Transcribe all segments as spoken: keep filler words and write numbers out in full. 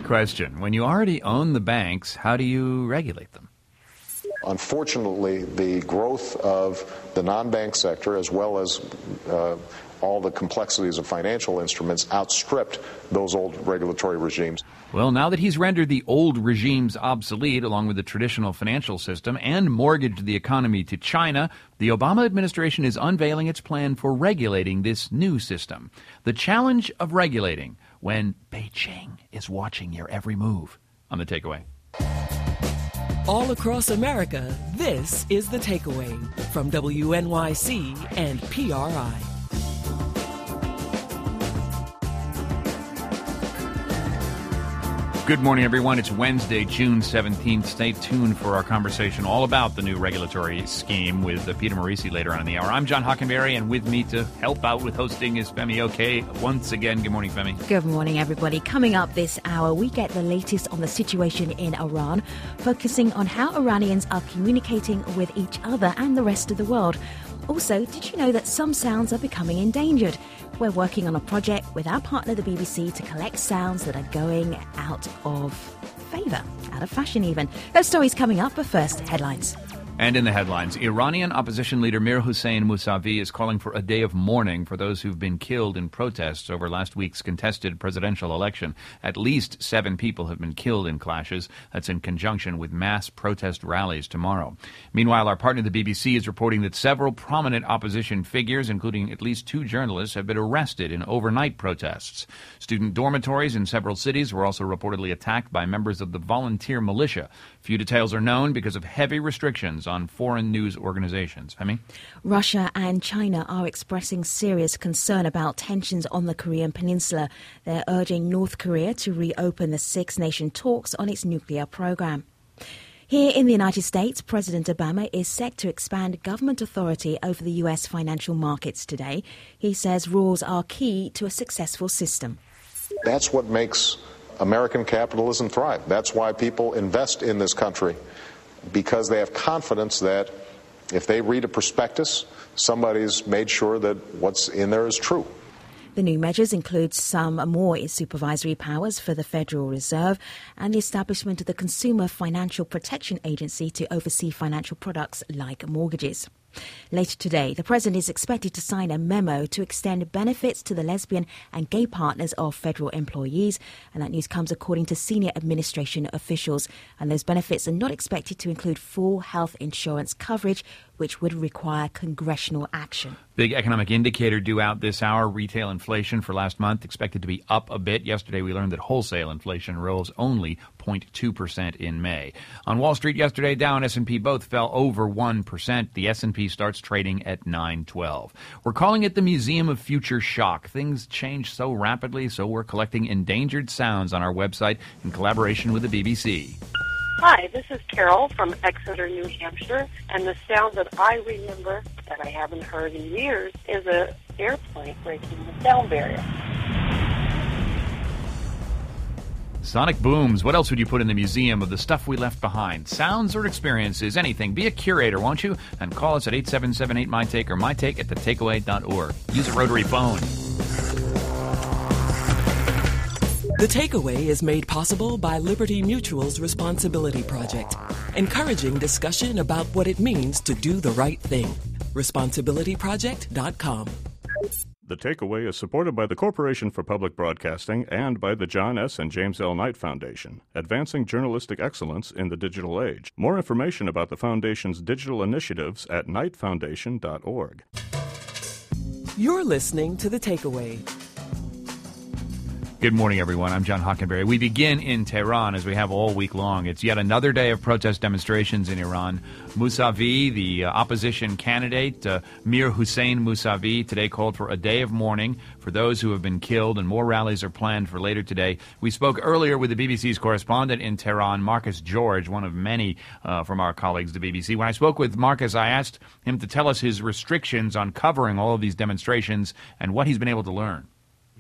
Question. When you already own the banks, how do you regulate them? Unfortunately, the growth of the non-bank sector, as well as uh, all the complexities of financial instruments, outstripped those old regulatory regimes. Well, now that he's rendered the old regimes obsolete, along with the traditional financial system, and mortgaged the economy to China, the Obama administration is unveiling its plan for regulating this new system. The challenge of regulating when Beijing is watching your every move. On The Takeaway. All across America, this is The Takeaway from W N Y C and P R I. Good morning, everyone. It's Wednesday, June seventeenth. Stay tuned for our conversation all about the new regulatory scheme with uh, Peter Morici later on in the hour. I'm John Hockenberry, and with me to help out with hosting is Femi Oke. Once again, good morning, Femi. Good morning, everybody. Coming up this hour, we get the latest on the situation in Iran, focusing on how Iranians are communicating with each other and the rest of the world. Also, did you know that some sounds are becoming endangered? We're working on a project with our partner, the B B C, to collect sounds that are going out of favour, out of fashion even. Those stories coming up, but first, headlines. And in the headlines, Iranian opposition leader Mir Hossein Mousavi is calling for a day of mourning for those who've been killed in protests over last week's contested presidential election. At least seven people have been killed in clashes. That's in conjunction with mass protest rallies tomorrow. Meanwhile, our partner, the B B C, is reporting that several prominent opposition figures, including at least two journalists, have been arrested in overnight protests. Student dormitories in several cities were also reportedly attacked by members of the volunteer militia. Few details are known because of heavy restrictions on foreign news organizations. Femi? Russia and China are expressing serious concern about tensions on the Korean peninsula. They're urging North Korea to reopen the six-nation talks on its nuclear program. Here in the United States, President Obama is set to expand government authority over the U S financial markets today. He says rules are key to a successful system. That's what makes American capitalism thrive. That's why people invest in this country, because they have confidence that if they read a prospectus, somebody's made sure that what's in there is true. The new measures include some more supervisory powers for the Federal Reserve and the establishment of the Consumer Financial Protection Agency to oversee financial products like mortgages. Later today, the President is expected to sign a memo to extend benefits to the lesbian and gay partners of federal employees, and that news comes according to senior administration officials. And those benefits are not expected to include full health insurance coverage, which would require congressional action. Big economic indicator due out this hour. Retail inflation for last month expected to be up a bit. Yesterday we learned that wholesale inflation rose only zero point two percent in May. On Wall Street yesterday, Dow and S and P both fell over one percent. The S and P starts trading at nine twelve. We're calling it the Museum of Future Shock. Things change so rapidly, so we're collecting endangered sounds on our website in collaboration with the B B C. Hi, this is Carol from Exeter, New Hampshire, and the sound that I remember that I haven't heard in years is an airplane breaking the sound barrier. Sonic booms. What else would you put in the museum of the stuff we left behind? Sounds or experiences, anything. Be a curator, won't you? And call us at eight seven seven eight, M Y Take or my take at the takeaway dot org. Use a rotary phone. The Takeaway is made possible by Liberty Mutual's Responsibility Project, encouraging discussion about what it means to do the right thing. responsibility project dot com. The Takeaway is supported by the Corporation for Public Broadcasting and by the John S. and James L. Knight Foundation, advancing journalistic excellence in the digital age. More information about the Foundation's digital initiatives at knight foundation dot org. You're listening to The Takeaway. Good morning, everyone. I'm John Hockenberry. We begin in Tehran, as we have all week long. It's yet another day of protest demonstrations in Iran. Mousavi, the uh, opposition candidate, uh, Mir Hossein Mousavi, today called for a day of mourning for those who have been killed, and more rallies are planned for later today. We spoke earlier with the B B C's correspondent in Tehran, Marcus George, one of many uh, from our colleagues at the B B C. When I spoke with Marcus, I asked him to tell us his restrictions on covering all of these demonstrations and what he's been able to learn.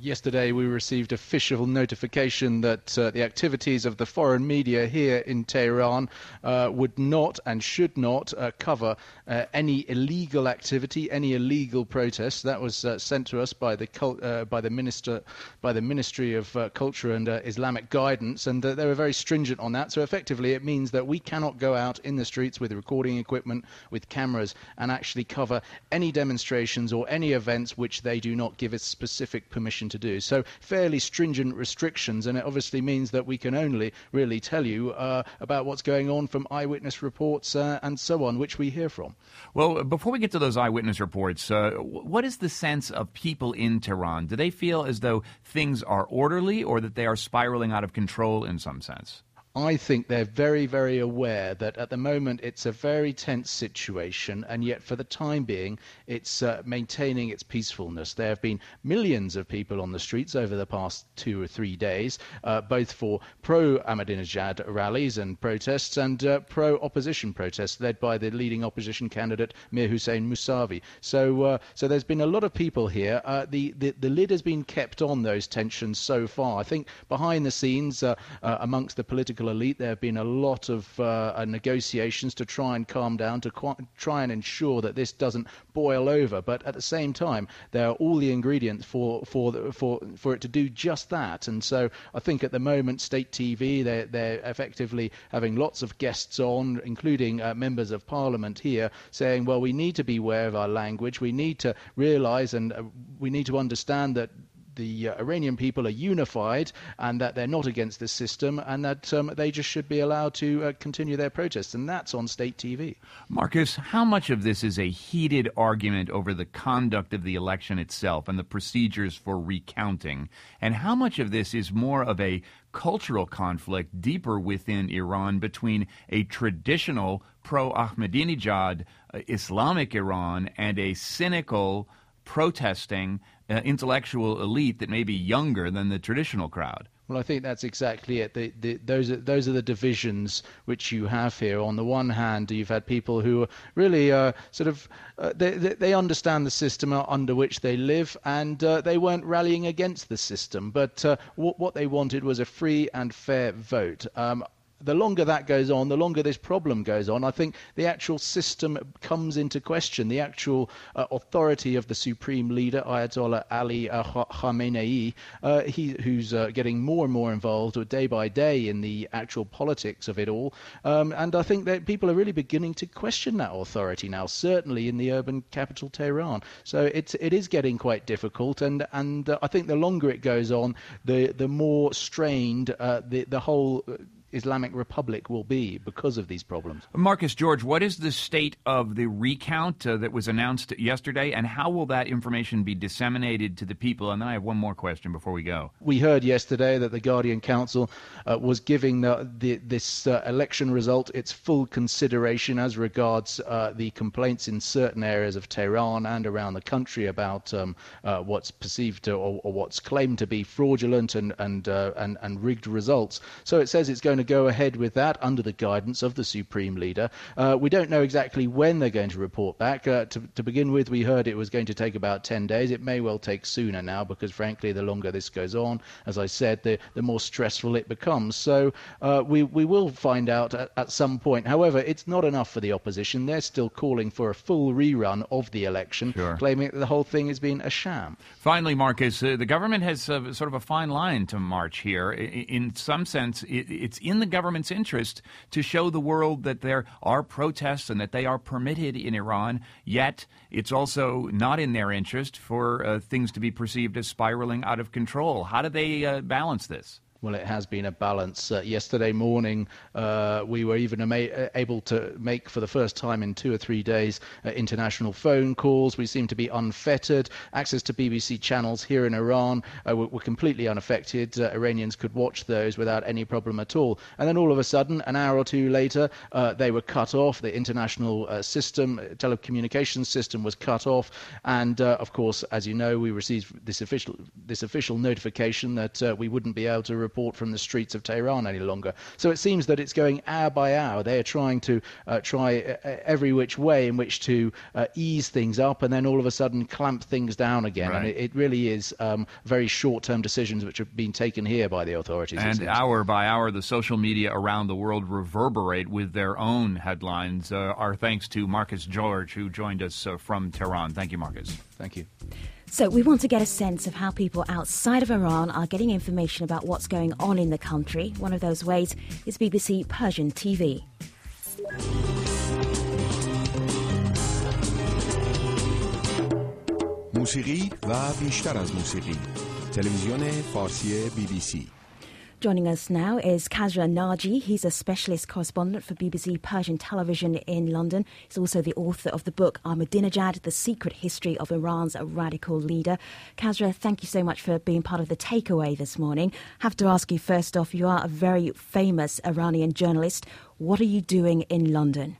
Yesterday we received official notification that uh, the activities of the foreign media here in Tehran uh, would not and should not uh, cover uh, any illegal activity, any illegal protests. That was uh, sent to us by the cult, uh, by the minister, by the Ministry of uh, Culture and uh, Islamic Guidance, and uh, they were very stringent on that. So effectively, it means that we cannot go out in the streets with recording equipment, with cameras, and actually cover any demonstrations or any events which they do not give us specific permission to do. So fairly stringent restrictions, and it obviously means that we can only really tell you uh, about what's going on from eyewitness reports uh, and so on, which we hear from. Well, before we get to those eyewitness reports, uh, what is the sense of people in Tehran? Do they feel as though things are orderly or that they are spiraling out of control in some sense? I think they're very, very aware that at the moment it's a very tense situation, and yet for the time being it's uh, maintaining its peacefulness. There have been millions of people on the streets over the past two or three days, uh, both for pro-Ahmadinejad rallies and protests and uh, pro-opposition protests led by the leading opposition candidate Mir Hossein Mousavi. So, uh, so there's been a lot of people here. Uh, the, the, the lid has been kept on those tensions so far. I think behind the scenes, uh, uh, amongst the political elite, there have been a lot of uh, negotiations to try and calm down, to qu- try and ensure that this doesn't boil over. But at the same time, there are all the ingredients for for the, for for it to do just that. And so I think at the moment, State T V, they're, they're effectively having lots of guests on, including uh, members of Parliament here, saying, well, we need to be aware of our language. We need to realise and uh, we need to understand that the uh, Iranian people are unified and that they're not against this system, and that um, they just should be allowed to uh, continue their protests. And that's on State T V. Marcus, how much of this is a heated argument over the conduct of the election itself and the procedures for recounting? And how much of this is more of a cultural conflict deeper within Iran between a traditional pro-Ahmadinejad uh, Islamic Iran and a cynical, protesting uh, intellectual elite that may be younger than the traditional crowd? Well, I think that's exactly it. The, the, those are those are the divisions which you have here. On the one hand, you've had people who are really uh, sort of uh, they, they they understand the system under which they live, and uh, they weren't rallying against the system. But uh, what what they wanted was a free and fair vote. Um, The longer that goes on, the longer this problem goes on, I think the actual system comes into question. The actual uh, authority of the supreme leader, Ayatollah Ali uh, Khamenei, uh, he, who's uh, getting more and more involved day by day in the actual politics of it all. Um, and I think that people are really beginning to question that authority now, certainly in the urban capital, Tehran. So it's, it is getting quite difficult. And, and uh, I think the longer it goes on, the, the more strained uh, the, the whole Islamic Republic will be because of these problems. Marcus George, what is the state of the recount uh, that was announced yesterday, and how will that information be disseminated to the people? And then I have one more question before we go. We heard yesterday that the Guardian Council uh, was giving the, the, this uh, election result its full consideration as regards uh, the complaints in certain areas of Tehran and around the country about um, uh, what's perceived to, or, or what's claimed to be fraudulent and and, uh, and and rigged results. So it says it's going to go ahead with that under the guidance of the Supreme Leader. Uh, we don't know exactly when they're going to report back. Uh, to, to begin with, we heard it was going to take about ten days. It may well take sooner now because, frankly, the longer this goes on, as I said, the, the more stressful it becomes. So uh, we, we will find out at, at some point. However, it's not enough for the opposition. They're still calling for a full rerun of the election, sure, claiming that the whole thing has been a sham. Finally, Marcus, uh, the government has uh, sort of a fine line to march here. In, in some sense, it, it's in the government's interest to show the world that there are protests and that they are permitted in Iran, yet it's also not in their interest for uh, things to be perceived as spiraling out of control. How do they uh, balance this? Well, it has been a balance. Uh, yesterday morning, uh, we were even ama- able to make, for the first time in two or three days, uh, international phone calls. We seem to be unfettered. Access to B B C channels here in Iran uh, were, were completely unaffected. Uh, Iranians could watch those without any problem at all. And then all of a sudden, an hour or two later, uh, they were cut off. The international uh, system, telecommunications system was cut off. And, uh, of course, as you know, we received this official, this official notification that uh, we wouldn't be able to report report from the streets of Tehran any longer. So it seems that it's going hour by hour. They are trying to uh, try uh, every which way in which to uh, ease things up and then all of a sudden clamp things down again. Right. And it, it really is um, very short-term decisions which have been taken here by the authorities. And hour by hour, the social media around the world reverberate with their own headlines. Uh, our thanks to Marcus George, who joined us uh, from Tehran. Thank you, Marcus. Thank you. So we want to get a sense of how people outside of Iran are getting information about what's going on in the country. One of those ways is B B C Persian T V. موسیقی و بیشتر از موسیقی. تلویزیون فارسی بی بی سی. Joining us now is Kasra Naji. He's a specialist correspondent for B B C Persian Television in London. He's also the author of the book Ahmadinejad, The Secret History of Iran's Radical Leader. Kasra, thank you so much for being part of the takeaway this morning. I have to ask you first off, you are a very famous Iranian journalist. What are you doing in London?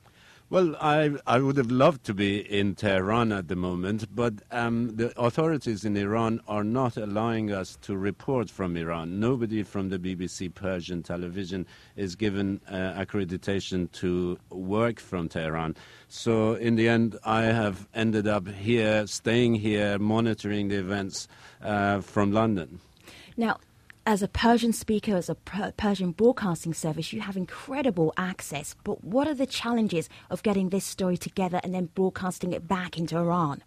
Well, I I would have loved to be in Tehran at the moment, but um, the authorities in Iran are not allowing us to report from Iran. Nobody from the B B C Persian Television is given uh, accreditation to work from Tehran. So in the end, I have ended up here, staying here, monitoring the events uh, from London. Now, as a Persian speaker, as a per- Persian broadcasting service, you have incredible access. But what are the challenges of getting this story together and then broadcasting it back into Iran?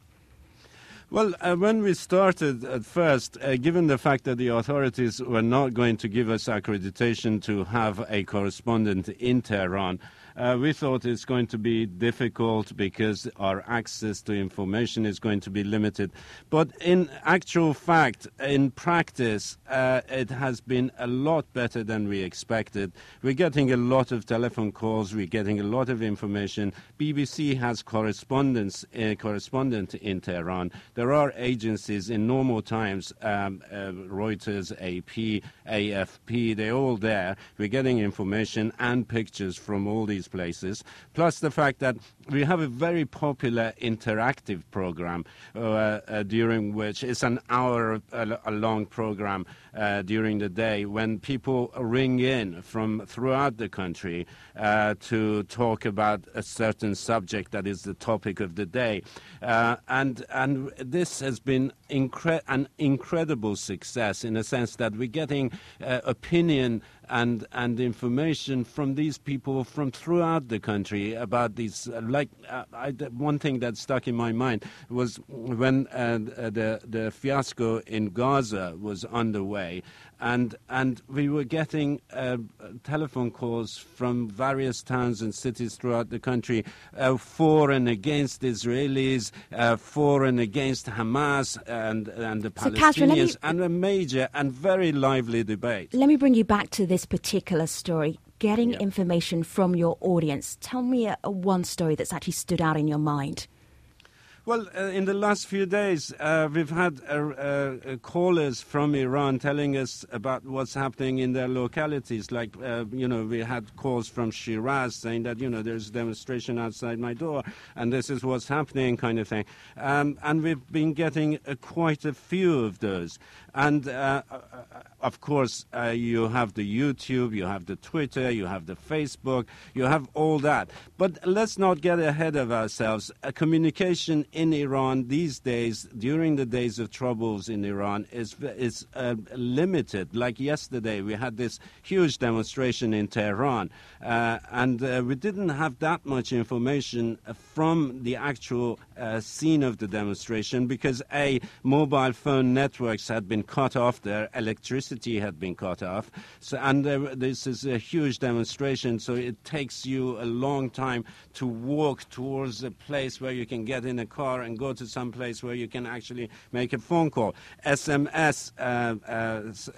Well, uh, when we started at first, uh, given the fact that the authorities were not going to give us accreditation to have a correspondent in Tehran, Uh, we thought it's going to be difficult because our access to information is going to be limited. But in actual fact, in practice, uh, it has been a lot better than we expected. We're getting a lot of telephone calls. We're getting a lot of information. B B C has correspondents, uh, correspondent in Tehran. There are agencies in normal times, um, uh, Reuters, A P, A F P, they're all there. We're getting information and pictures from all these places, plus the fact that we have a very popular interactive program uh, uh, during which it's an hour uh, a long program uh, during the day when people ring in from throughout the country uh, to talk about a certain subject that is the topic of the day. Uh, and and this has been incre- an incredible success in a sense that we're getting uh, opinion and and information from these people from throughout the country about these. Uh, like uh, I, one thing that stuck in my mind was when uh, the the fiasco in Gaza was underway, and and we were getting uh, telephone calls from various towns and cities throughout the country uh, for and against Israelis, uh, for and against Hamas and and the so Palestinians, Kasra, me, and a major and very lively debate. Let me bring you back to this particular story. Getting yeah. information from your audience. Tell me a, a one story that's actually stood out in your mind. Well, uh, in the last few days, uh, we've had uh, uh, callers from Iran telling us about what's happening in their localities. Like, uh, you know, we had calls from Shiraz saying that, you know, there's a demonstration outside my door and this is what's happening, kind of thing. Um, and we've been getting uh, quite a few of those. And, uh, uh, of course, uh, you have the YouTube, you have the Twitter, you have the Facebook, you have all that. But let's not get ahead of ourselves. Uh, communication in Iran these days, during the days of troubles in Iran, is is uh, limited. Like yesterday, we had this huge demonstration in Tehran, uh, and uh, we didn't have that much information from the actual uh, scene of the demonstration because, A, mobile phone networks had been cut off there, electricity had been cut off, so, and uh, this is a huge demonstration, so it takes you a long time to walk towards a place where you can get in a car and go to some place where you can actually make a phone call. S M S, uh, uh,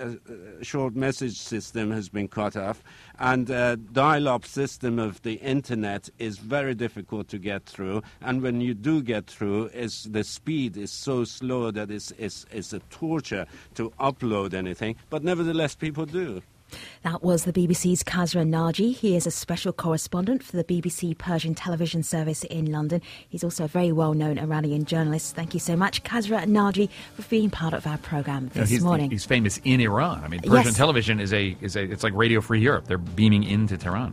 short message system, has been cut off, and uh, dial-up system of the internet is very difficult to get through, and when you do get through, is the speed is so slow that it's, it's, it's a torture to upload anything, but nevertheless people do. That was the B B C's Kazra Naji. He is a special correspondent for the B B C Persian television service in London. He's also a very well-known Iranian journalist. Thank you so much, Kazra Naji, for being part of our program this you know, he's, morning. He's famous in Iran. I mean, Persian yes. television is a is a it's like Radio Free Europe. They're beaming into Tehran.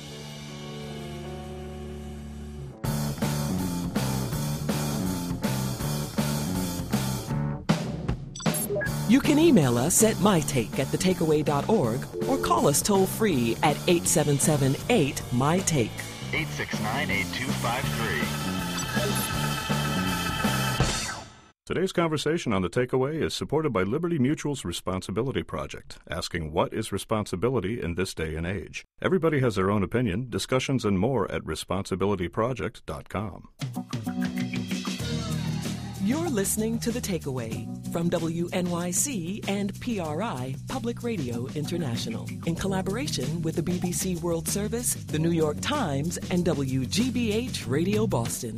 You can email us at mytake at the takeaway dot org or call us toll-free at eight seven seven eight, M Y take. eight six nine, eight two five three. Today's conversation on The Takeaway is supported by Liberty Mutual's Responsibility Project, asking what is responsibility in this day and age. Everybody has their own opinion. Discussions and more at responsibility project dot com. You're listening to The Takeaway from W N Y C and P R I Public Radio International in collaboration with the B B C World Service, the New York Times, and W G B H Radio Boston.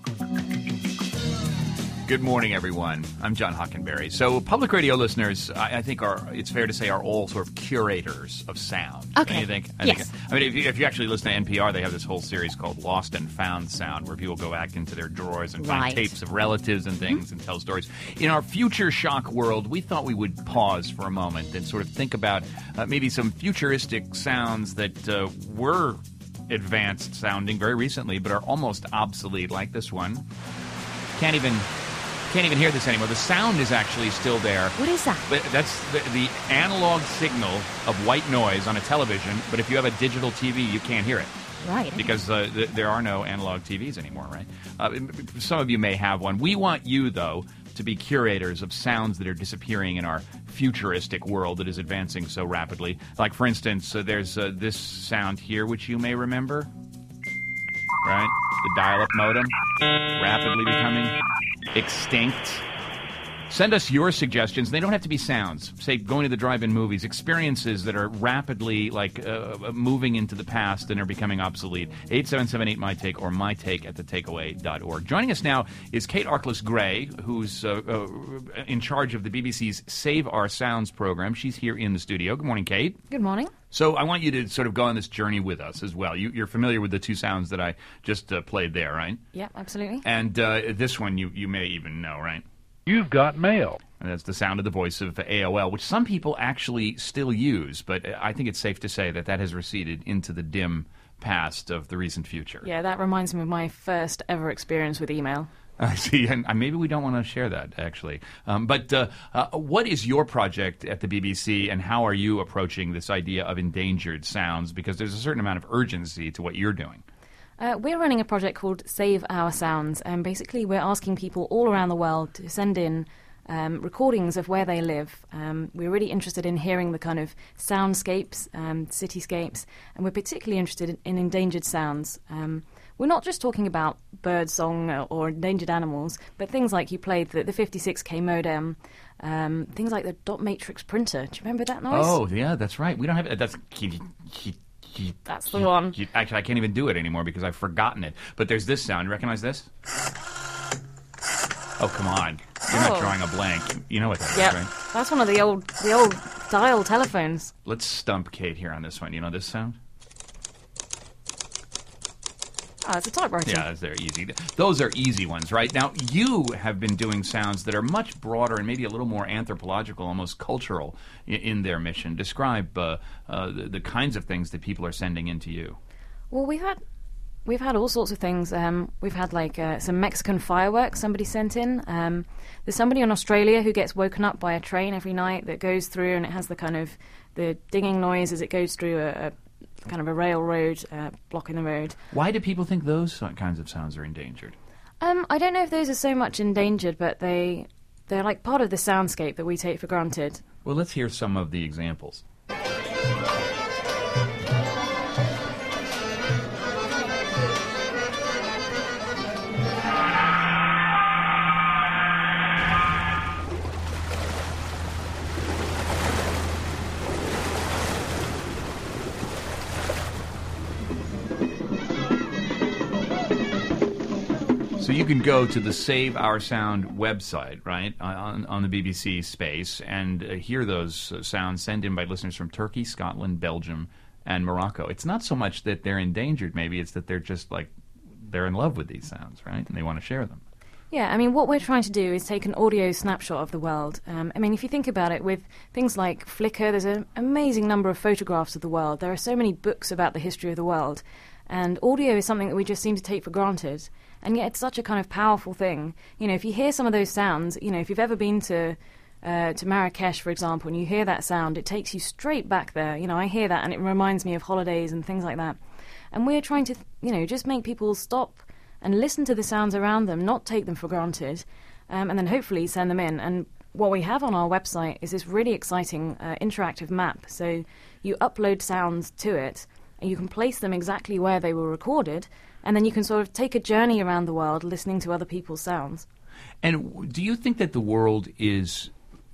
Good morning, everyone. I'm John Hockenberry. So, public radio listeners, I, I think are it's fair to say are all sort of curators of sound. Okay. Don't you think? I Yes. Think, I mean, if you, if you actually listen to N P R, they have this whole series called Lost and Found Sound, where people go back into their drawers and find Right. tapes of relatives and things mm-hmm. and tell stories. In our future shock world, we thought we would pause for a moment and sort of think about uh, maybe some futuristic sounds that uh, were advanced sounding very recently, but are almost obsolete, like this one. Can't even... Can't even hear this anymore. The sound is actually still there. What is that? But that's the, the analog signal of white noise on a television, but if you have a digital T V, you can't hear it. Right. Because uh, th- there are no analog T Vs anymore, right? Uh, some of you may have one. We want you, though, to be curators of sounds that are disappearing in our futuristic world that is advancing so rapidly. Like, for instance, uh, there's uh, this sound here, which you may remember. Right? The dial-up modem, rapidly becoming extinct. Send us your suggestions. They don't have to be sounds. Say, going to the drive-in movies, experiences that are rapidly, like, uh, moving into the past and are becoming obsolete. eight seven seven eight, M Y take or my take at the takeaway dot org. Joining us now is Kate Arkless-Gray, who's uh, uh, in charge of the B B C's Save Our Sounds program. She's here in the studio. Good morning, Kate. Good morning. So I want you to sort of go on this journey with us as well. You, you're familiar with the two sounds that I just uh, played there, right? Yeah, absolutely. And uh, this one you, you may even know, right? You've got mail. And that's the sound of the voice of A O L, which some people actually still use, but I think it's safe to say that that has receded into the dim past of the recent future. Yeah, that reminds me of my first ever experience with email. I see, and maybe we don't want to share that, actually. Um, but uh, uh, what is your project at the B B C, and how are you approaching this idea of endangered sounds? Because there's a certain amount of urgency to what you're doing. Uh, we're running a project called Save Our Sounds, and basically we're asking people all around the world to send in um, recordings of where they live. Um, we're really interested in hearing the kind of soundscapes, um, cityscapes, and we're particularly interested in, in endangered sounds. Um, we're not just talking about bird song or, or endangered animals, but things like you played the, the fifty-six K modem, um, things like the dot matrix printer. Do you remember that noise? Oh, yeah, that's right. We don't have that's. That's the one. Actually, I can't even do it anymore because I've forgotten it. But there's this sound. You recognize this? Oh, come on. You're oh. not drawing a blank. You know what that yep. is, right? That's one of the old the old dial telephones. Let's stump Kate here on this one. You know this sound? Oh, it's a typewriter. Yeah, they're easy. Those are easy ones, right? Now, you have been doing sounds that are much broader and maybe a little more anthropological, almost cultural in, in their mission. Describe uh, uh, the, the kinds of things that people are sending in to you. Well, we've had we've had all sorts of things. Um, we've had like uh, some Mexican fireworks somebody sent in. Um, there's somebody in Australia who gets woken up by a train every night that goes through, and it has the kind of the dinging noise as it goes through a, a kind of a railroad uh, blocking the road. Why do people think those kinds of sounds are endangered? Um, I don't know if those are so much endangered, but they they're like part of the soundscape that we take for granted. Well, let's hear some of the examples. So So you can go to the Save Our Sound website, right, on, on the B B C space, and uh, hear those uh, sounds sent in by listeners from Turkey, Scotland, Belgium, and Morocco. It's not so much that they're endangered, maybe, it's that they're just like, they're in love with these sounds, right, and they want to share them. Yeah, I mean, what we're trying to do is take an audio snapshot of the world. Um, I mean, if you think about it, with things like Flickr, there's an amazing number of photographs of the world. There are so many books about the history of the world. And audio is something that we just seem to take for granted. And yet it's such a kind of powerful thing. You know, if you hear some of those sounds, you know, if you've ever been to uh, to Marrakesh, for example, and you hear that sound, it takes you straight back there. You know, I hear that and it reminds me of holidays and things like that. And we're trying to, you know, just make people stop and listen to the sounds around them, not take them for granted, um, and then hopefully send them in. And what we have on our website is this really exciting uh, interactive map. So you upload sounds to it, and you can place them exactly where they were recorded, and then you can sort of take a journey around the world listening to other people's sounds. And do you think that the world is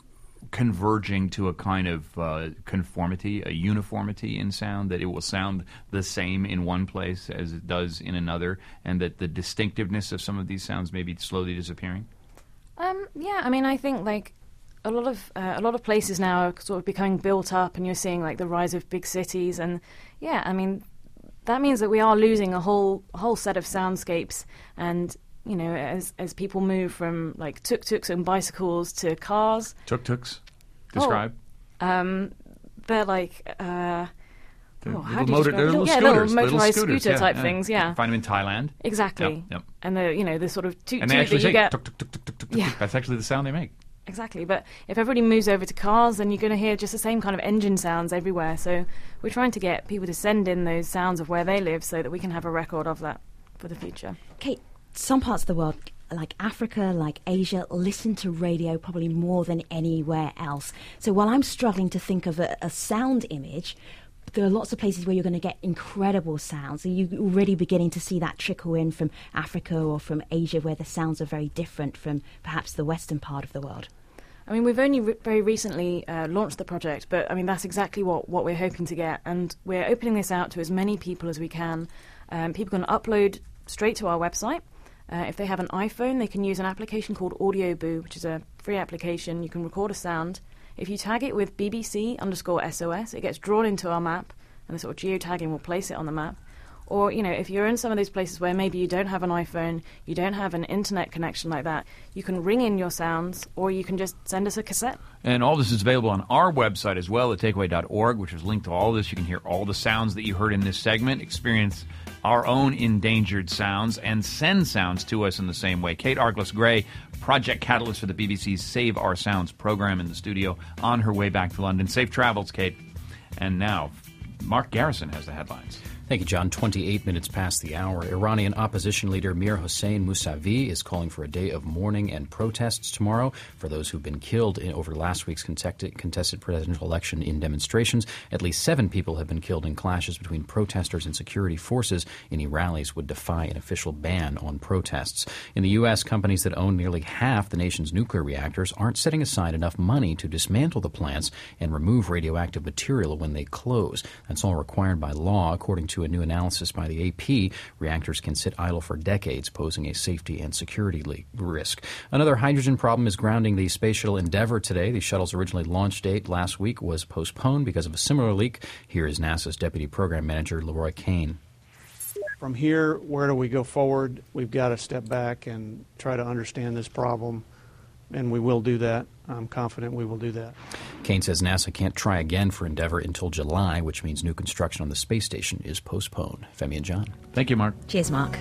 converging to a kind of uh, conformity, a uniformity in sound, that it will sound the same in one place as it does in another, and that the distinctiveness of some of these sounds may be slowly disappearing? Um, yeah, I mean, I think like a lot of uh, a lot of places now are sort of becoming built up, and you're seeing like the rise of big cities, and yeah, I mean, that means that we are losing a whole a whole set of soundscapes, and you know, as as people move from like tuk-tuks and bicycles to cars. Tuk-tuks? Describe. Oh, um, they're like, uh, they're oh, how little do you motor, describe they're little, little yeah, scooters, little motorized little scooters, scooter yeah, type yeah. things, yeah. You find them in Thailand. Exactly. Yep, yep. And the, you know, the sort of toot and they toot actually that say, you get. tuk, tuk, tuk, tuk, tuk, tuk, Yeah. That's actually the sound they make. Exactly, but if everybody moves over to cars, then you're going to hear just the same kind of engine sounds everywhere. So we're trying to get people to send in those sounds of where they live so that we can have a record of that for the future. Kate, some parts of the world, like Africa, like Asia, listen to radio probably more than anywhere else. So while I'm struggling to think of a, a sound image, there are lots of places where you're going to get incredible sounds. Are you already beginning to see that trickle in from Africa or from Asia, where the sounds are very different from perhaps the western part of the world? I mean, we've only re- very recently uh, launched the project, but I mean, that's exactly what, what we're hoping to get. And we're opening this out to as many people as we can. Um, people can upload straight to our website. Uh, if they have an iPhone, they can use an application called AudioBoo, which is a free application. You can record a sound. If you tag it with B B C underscore S O S, it gets drawn into our map, and the sort of geotagging will place it on the map. Or, you know, if you're in some of those places where maybe you don't have an iPhone, you don't have an internet connection like that, you can ring in your sounds, or you can just send us a cassette. And all this is available on our website as well, at takeaway dot org, which is linked to all this. You can hear all the sounds that you heard in this segment, experience our own endangered sounds, and send sounds to us in the same way. Kate Arglas-Gray, project catalyst for the B B C's Save Our Sounds program, in the studio on her way back to London. Safe travels, Kate. And now, Mark Garrison has the headlines. Thank you, John. twenty-eight minutes past the hour. Iranian opposition leader Mir Hossein Mousavi is calling for a day of mourning and protests tomorrow for those who've been killed in, over last week's contested, contested presidential election in demonstrations. At least seven people have been killed in clashes between protesters and security forces. Any rallies would defy an official ban on protests. In the U S, companies that own nearly half the nation's nuclear reactors aren't setting aside enough money to dismantle the plants and remove radioactive material when they close. That's all required by law, according to a new analysis by the A P. Reactors can sit idle for decades, posing a safety and security le- risk. Another hydrogen problem is grounding the Space Shuttle Endeavour today. The shuttle's originally launch date last week was postponed because of a similar leak. Here is NASA's Deputy Program Manager, Leroy Kane. From here, where do we go forward? We've got to step back and try to understand this problem, and we will do that. I'm confident we will do that. Kane says NASA can't try again for Endeavour until July, which means new construction on the space station is postponed. Femi and John. Thank you, Mark. Cheers, Mark.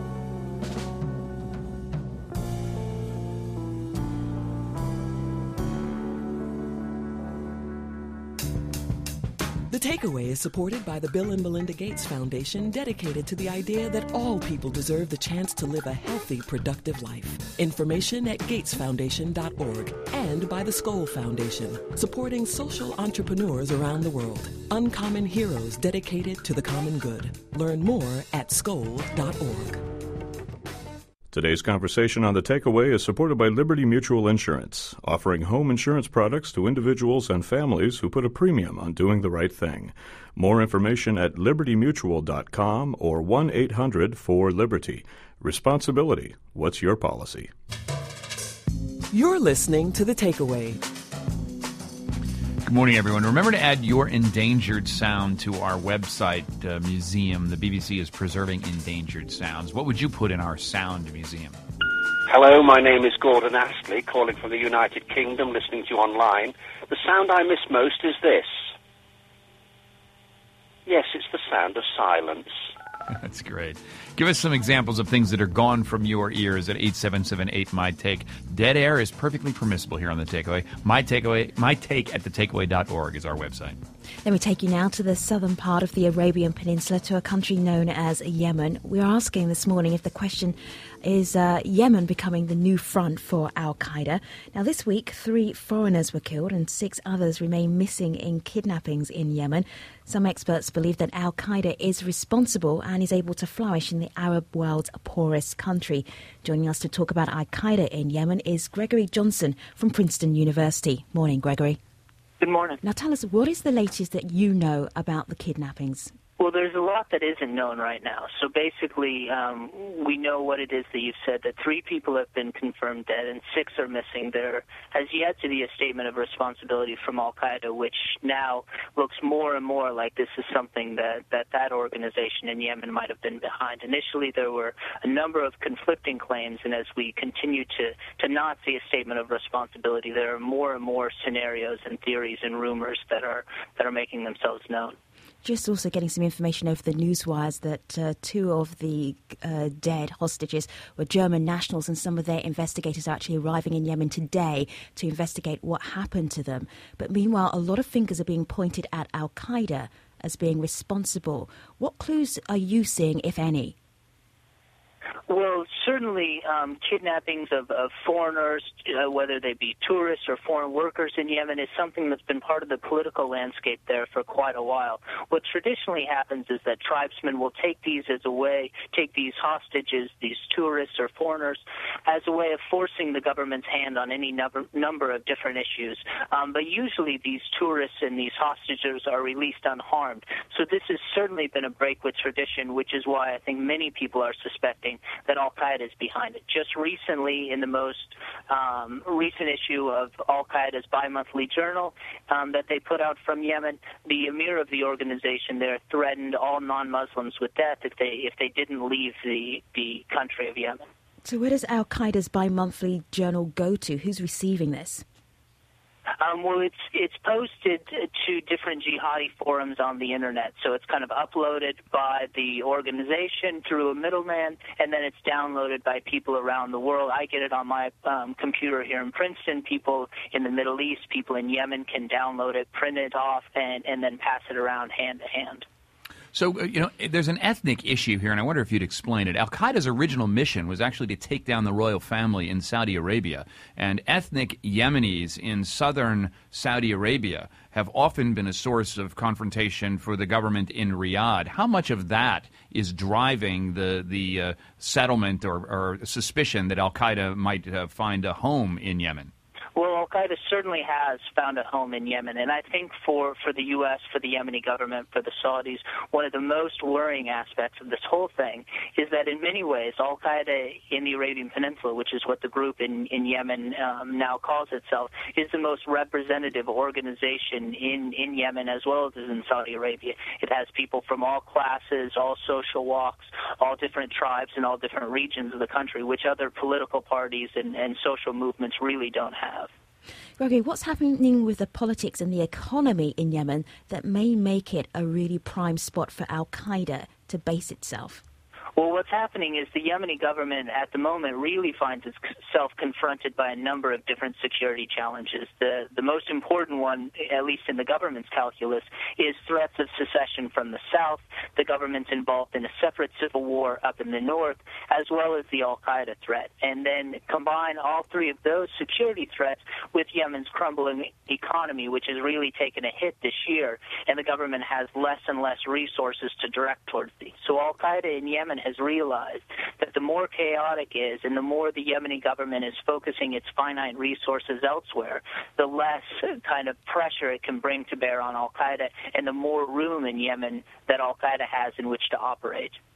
The Takeaway is supported by the Bill and Melinda Gates Foundation, dedicated to the idea that all people deserve the chance to live a healthy, productive life. Information at gates foundation dot org. And by the Skoll Foundation, supporting social entrepreneurs around the world. Uncommon heroes dedicated to the common good. Learn more at skoll dot org. Today's conversation on The Takeaway is supported by Liberty Mutual Insurance, offering home insurance products to individuals and families who put a premium on doing the right thing. More information at liberty mutual dot com or one eight hundred four liberty. Responsibility. What's your policy? You're listening to The Takeaway. Good morning, everyone. Remember to add your endangered sound to our website uh, museum. The B B C is preserving endangered sounds. What would you put in our sound museum? Hello, my name is Gordon Astley, calling from the United Kingdom, listening to you online. The sound I miss most is this. Yes, it's the sound of silence. That's great. Give us some examples of things that are gone from your ears at eight seven seven eight my take. Dead air is perfectly permissible here on The Takeaway. My takeaway, my take at the takeaway dot org is our website. Let me take you now to the southern part of the Arabian Peninsula, to a country known as Yemen. We're asking this morning if the question is uh, Yemen becoming the new front for al-Qaeda. Now, this week, three foreigners were killed and six others remain missing in kidnappings in Yemen. Some experts believe that al-Qaeda is responsible and is able to flourish in the Arab world's poorest country. Joining us to talk about al-Qaeda in Yemen is Gregory Johnson from Princeton University. Morning, Gregory. Good morning. Now tell us, what is the latest that you know about the kidnappings? Well, there's a lot that isn't known right now. So basically, um, we know what it is that you've said, that three people have been confirmed dead and six are missing. There has yet to be a statement of responsibility from al-Qaeda, which now looks more and more like this is something that that, that organization in Yemen might have been behind. Initially, there were a number of conflicting claims, and as we continue to, to not see a statement of responsibility, there are more and more scenarios and theories and rumors that are that are making themselves known. Just also getting some information over the newswires that uh, two of the uh, dead hostages were German nationals, and some of their investigators are actually arriving in Yemen today to investigate what happened to them. But meanwhile, a lot of fingers are being pointed at al-Qaeda as being responsible. What clues are you seeing, if any? Well, certainly um, kidnappings of, of foreigners, uh, whether they be tourists or foreign workers in Yemen, is something that's been part of the political landscape there for quite a while. What traditionally happens is that tribesmen will take these as a way, take these hostages, these tourists or foreigners, as a way of forcing the government's hand on any number, number of different issues. Um, but usually these tourists and these hostages are released unharmed. So this has certainly been a break with tradition, which is why I think many people are suspecting that al-Qaeda is behind it. Just recently, in the most um, recent issue of al-Qaeda's bi-monthly journal um, that they put out from Yemen, the emir of the organization there threatened all non-Muslims with death if they if they didn't leave the, the country of Yemen. So where does al-Qaeda's bi-monthly journal go to? Who's receiving this? Um, well, it's it's posted to different jihadi forums on the internet. So it's kind of uploaded by the organization through a middleman, and then it's downloaded by people around the world. I get it on my um, computer here in Princeton. People in the Middle East, people in Yemen can download it, print it off, and, and then pass it around hand to hand. So, uh, you know, there's an ethnic issue here, and I wonder if you'd explain it. Al-Qaeda's original mission was actually to take down the royal family in Saudi Arabia, and ethnic Yemenis in southern Saudi Arabia have often been a source of confrontation for the government in Riyadh. How much of that is driving the, the uh, settlement or, or suspicion that Al-Qaeda might uh, find a home in Yemen? Well, al-Qaeda certainly has found a home in Yemen, and I think for, for the U S, for the Yemeni government, for the Saudis, one of the most worrying aspects of this whole thing is that in many ways, al-Qaeda in the Arabian Peninsula, which is what the group in, in Yemen um, now calls itself, is the most representative organization in, in Yemen as well as in Saudi Arabia. It has people from all classes, all social walks, all different tribes in all different regions of the country, which other political parties and, and social movements really don't have. Gregory, what's happening with the politics and the economy in Yemen that may make it a really prime spot for al-Qaeda to base itself? Well, what's happening is the Yemeni government at the moment really finds itself confronted by a number of different security challenges. The the most important one, at least in the government's calculus, is threats of secession from the south. The government's involved in a separate civil war up in the north, as well as the al-Qaeda threat. And then combine all three of those security threats with Yemen's crumbling economy, which has really taken a hit this year, and the government has less and less resources to direct towards these. So al-Qaeda in Yemen has realized that the more chaotic is and the more the Yemeni government is focusing its finite resources elsewhere, the less kind of pressure it can bring to bear on al-Qaeda and the more room in Yemen that al-Qaeda has in which to operate.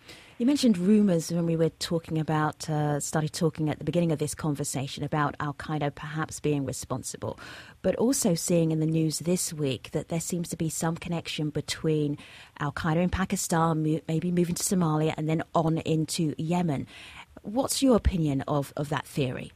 You mentioned rumours when we were talking about, uh, started talking at the beginning of this conversation about Al-Qaeda perhaps being responsible, but also seeing in the news this week that there seems to be some connection between Al-Qaeda in Pakistan, mo- maybe moving to Somalia and then on into Yemen. What's your opinion of, of that theory?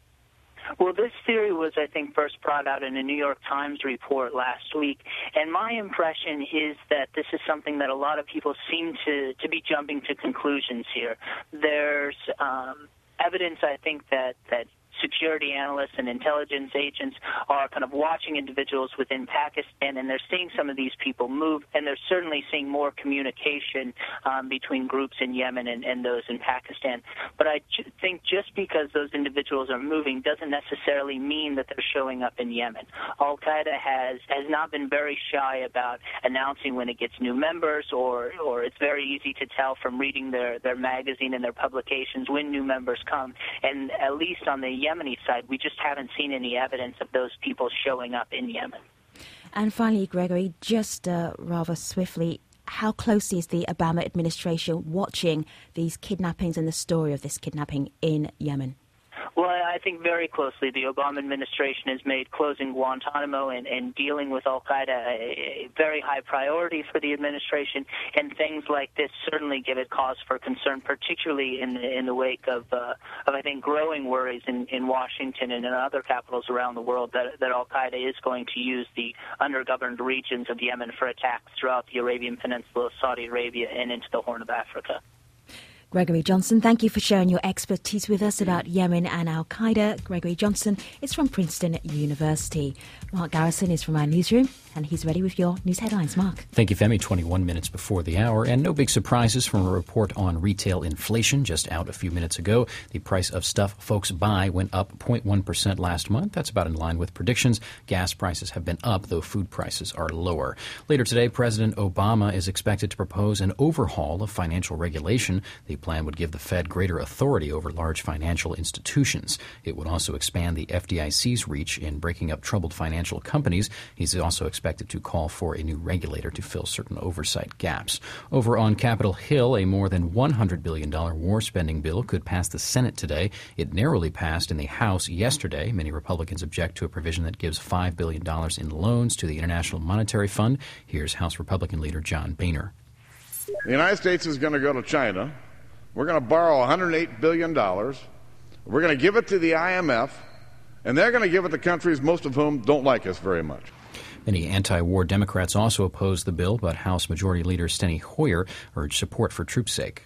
Well, this theory was, I think, first brought out in a New York Times report last week, and my impression is that this is something that a lot of people seem to, to be jumping to conclusions here. There's um, evidence, I think, that, that security analysts and intelligence agents are kind of watching individuals within Pakistan, and they're seeing some of these people move, and they're certainly seeing more communication um, between groups in Yemen and, and those in Pakistan. But I ju- think just because those individuals are moving doesn't necessarily mean that they're showing up in Yemen. Al-Qaeda has, has not been very shy about announcing when it gets new members, or, or it's very easy to tell from reading their, their magazine and their publications when new members come. And at least on the Yemeni side, we just haven't seen any evidence of those people showing up in Yemen. And finally, Gregory, just uh, rather swiftly, how closely is the Obama administration watching these kidnappings and the story of this kidnapping in Yemen? Well, I think very closely. The Obama administration has made closing Guantanamo and, and dealing with Al-Qaeda a, a very high priority for the administration, and things like this certainly give it cause for concern, particularly in the, in the wake of, uh, of, I think, growing worries in, in Washington and in other capitals around the world that, that Al-Qaeda is going to use the undergoverned regions of Yemen for attacks throughout the Arabian Peninsula, Saudi Arabia, and into the Horn of Africa. Gregory Johnson, thank you for sharing your expertise with us about Yemen and Al-Qaeda. Gregory Johnson is from Princeton University. Mark Garrison is from our newsroom, and he's ready with your news headlines. Mark. Thank you, Femi. twenty-one minutes before the hour, and no big surprises from a report on retail inflation just out a few minutes ago. The price of stuff folks buy went up zero point one percent last month. That's about in line with predictions. Gas prices have been up, though food prices are lower. Later today, President Obama is expected to propose an overhaul of financial regulation. The plan would give the Fed greater authority over large financial institutions. It would also expand the F D I C's reach in breaking up troubled financial companies. He's also expected to call for a new regulator to fill certain oversight gaps. Over on Capitol Hill, a more than one hundred billion dollars war spending bill could pass the Senate today. It narrowly passed in the House yesterday. Many Republicans object to a provision that gives five billion dollars in loans to the International Monetary Fund. Here's House Republican leader John Boehner. The United States is going to go to China. We're going to borrow one hundred eight billion dollars. We're going to give it to the I M F, and they're going to give it to countries, most of whom don't like us very much. Many anti-war Democrats also opposed the bill, but House Majority Leader Steny Hoyer urged support for troops' sake.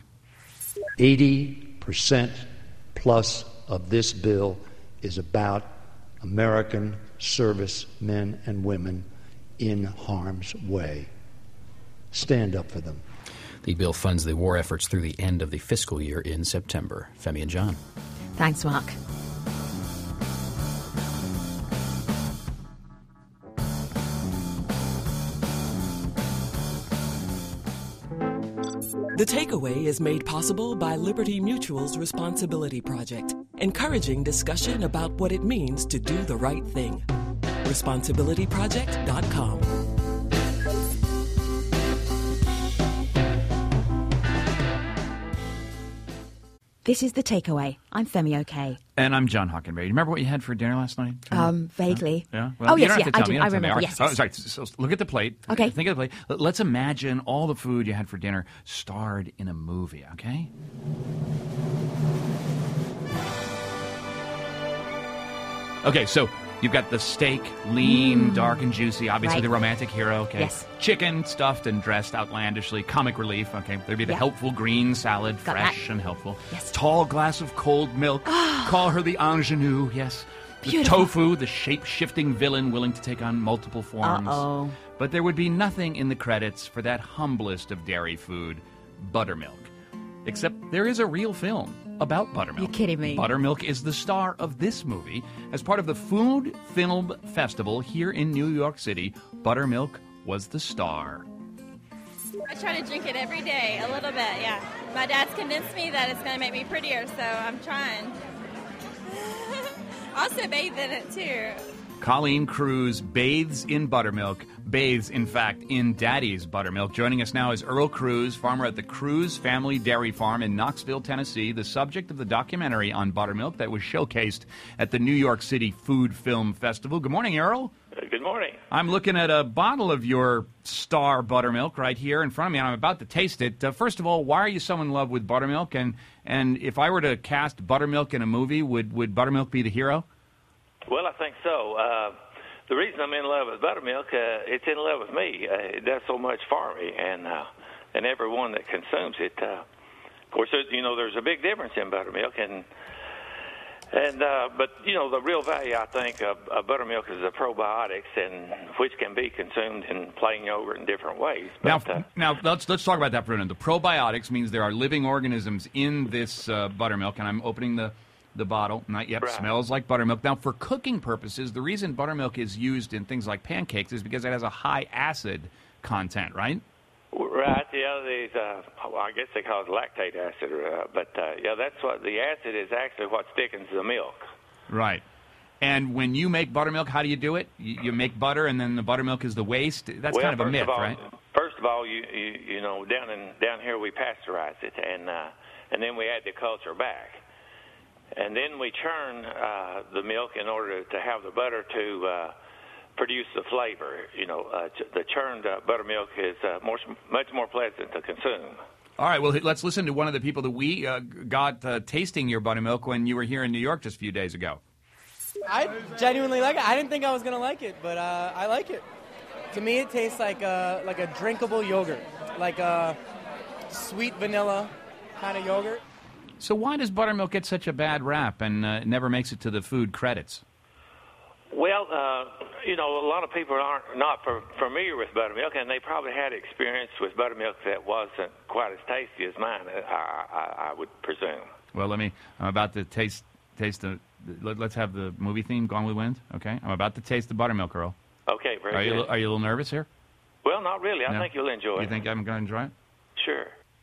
eighty percent plus of this bill is about American servicemen and women in harm's way. Stand up for them. The bill funds the war efforts through the end of the fiscal year in September. Femi and John. Thanks, Mark. The Takeaway is made possible by Liberty Mutual's Responsibility Project, encouraging discussion about what it means to do the right thing. responsibility project dot com. This is The Takeaway. I'm Femi Okey. And I'm John Hockenberry. Remember what you had for dinner last night? Um, vaguely. Yeah? yeah? Well, oh, yes, you don't yeah, have to I tell do. me. I remember, yes, Oh, yes. sorry. So look at the plate. Okay. Think of the plate. Let's imagine all the food you had for dinner starred in a movie, okay? Okay, so you've got the steak, lean, mm. dark and juicy, obviously right. the romantic hero, okay? Yes. Chicken, stuffed and dressed outlandishly, comic relief, okay? There'd be the yeah. helpful green salad, got fresh that. and helpful. Yes. Tall glass of cold milk. Call her the ingenue, yes. The Beautiful. tofu, the shape-shifting villain willing to take on multiple forms. Uh-oh. But there would be nothing in the credits for that humblest of dairy food, buttermilk. Except there is a real film about buttermilk. You're kidding me. Buttermilk is the star of this movie. As part of the Food Film Festival here in New York City, buttermilk was the star. I try to drink it every day, a little bit, yeah. My dad's convinced me that it's going to make me prettier, so I'm trying. Also bathe in it, too. Colleen Cruz bathes in buttermilk, bathes, in fact, in Daddy's buttermilk. Joining us now is Earl Cruz, farmer at the Cruz Family Dairy Farm in Knoxville, Tennessee, the subject of the documentary on buttermilk that was showcased at the New York City Food Film Festival. Good morning, Earl. Good morning. I'm looking at a bottle of your star buttermilk right here in front of me, and I'm about to taste it. Uh, first of all, why are you so in love with buttermilk? And and if I were to cast buttermilk in a movie, would, would buttermilk be the hero? Well, I think so. Uh, the reason I'm in love with buttermilk, uh, it's in love with me. Uh, it does so much for me, and uh, and everyone that consumes it. Uh, of course, you know, there's a big difference in buttermilk, and and uh, but you know, the real value I think of, of buttermilk is the probiotics, and which can be consumed in plain yogurt in different ways. But, now, uh, now let's let's talk about that for a minute. The probiotics means there are living organisms in this uh, buttermilk, and I'm opening the. The bottle, not yet, right. Smells like buttermilk. Now, for cooking purposes, the reason buttermilk is used in things like pancakes is because it has a high acid content, right? Right, yeah, these, uh, well, I guess they call it lactate acid, uh, but uh, yeah, that's what the acid is actually what thickens the milk. Right. And when you make buttermilk, how do you do it? You, you make butter, and then the buttermilk is the waste. That's well, kind of a myth, of all, right? First of all, you, you you know down in down here we pasteurize it, and uh, and then we add the culture back. And then we churn uh, the milk in order to have the butter to uh, produce the flavor. You know, uh, ch- the churned uh, buttermilk is uh, more, much more pleasant to consume. All right, well, let's listen to one of the people that we uh, got uh, tasting your buttermilk when you were here in New York just a few days ago. I genuinely like it. I didn't think I was going to like it, but uh, I like it. To me, it tastes like a, like a drinkable yogurt, like a sweet vanilla kind of yogurt. So why does buttermilk get such a bad rap and uh, never makes it to the food credits? Well, uh, you know, a lot of people aren't not for, familiar with buttermilk, and they probably had experience with buttermilk that wasn't quite as tasty as mine, I, I, I would presume. Well, let me, I'm about to taste, taste the, let, let's have the movie theme, Gone with the Wind, okay? I'm about to taste the buttermilk, Earl. Okay, very are good. You, are you a little nervous here? Well, not really. I no? think you'll enjoy you it. You think I'm going to enjoy it? Sure.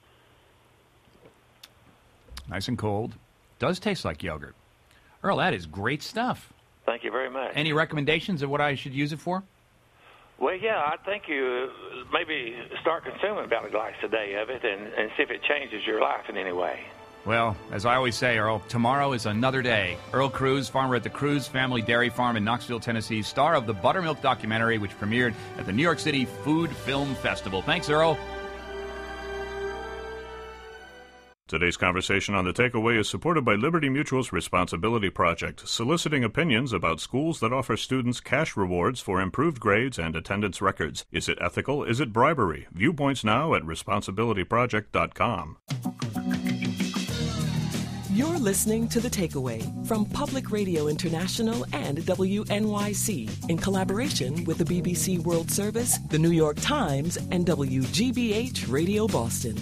Nice and cold. Does taste like yogurt. Earl, that is great stuff. Thank you very much. Any recommendations of what I should use it for? Well, yeah, I think you maybe start consuming about a glass a day of it and, and see if it changes your life in any way. Well, as I always say, Earl, tomorrow is another day. Earl Cruz, farmer at the Cruz Family Dairy Farm in Knoxville, Tennessee, star of the Buttermilk documentary, which premiered at the New York City Food Film Festival. Thanks, Earl. Today's conversation on The Takeaway is supported by Liberty Mutual's Responsibility Project, soliciting opinions about schools that offer students cash rewards for improved grades and attendance records. Is it ethical? Is it bribery? Viewpoints now at responsibility project dot com. You're listening to The Takeaway from Public Radio International and W N Y C in collaboration with the B B C World Service, the New York Times, and W G B H Radio Boston.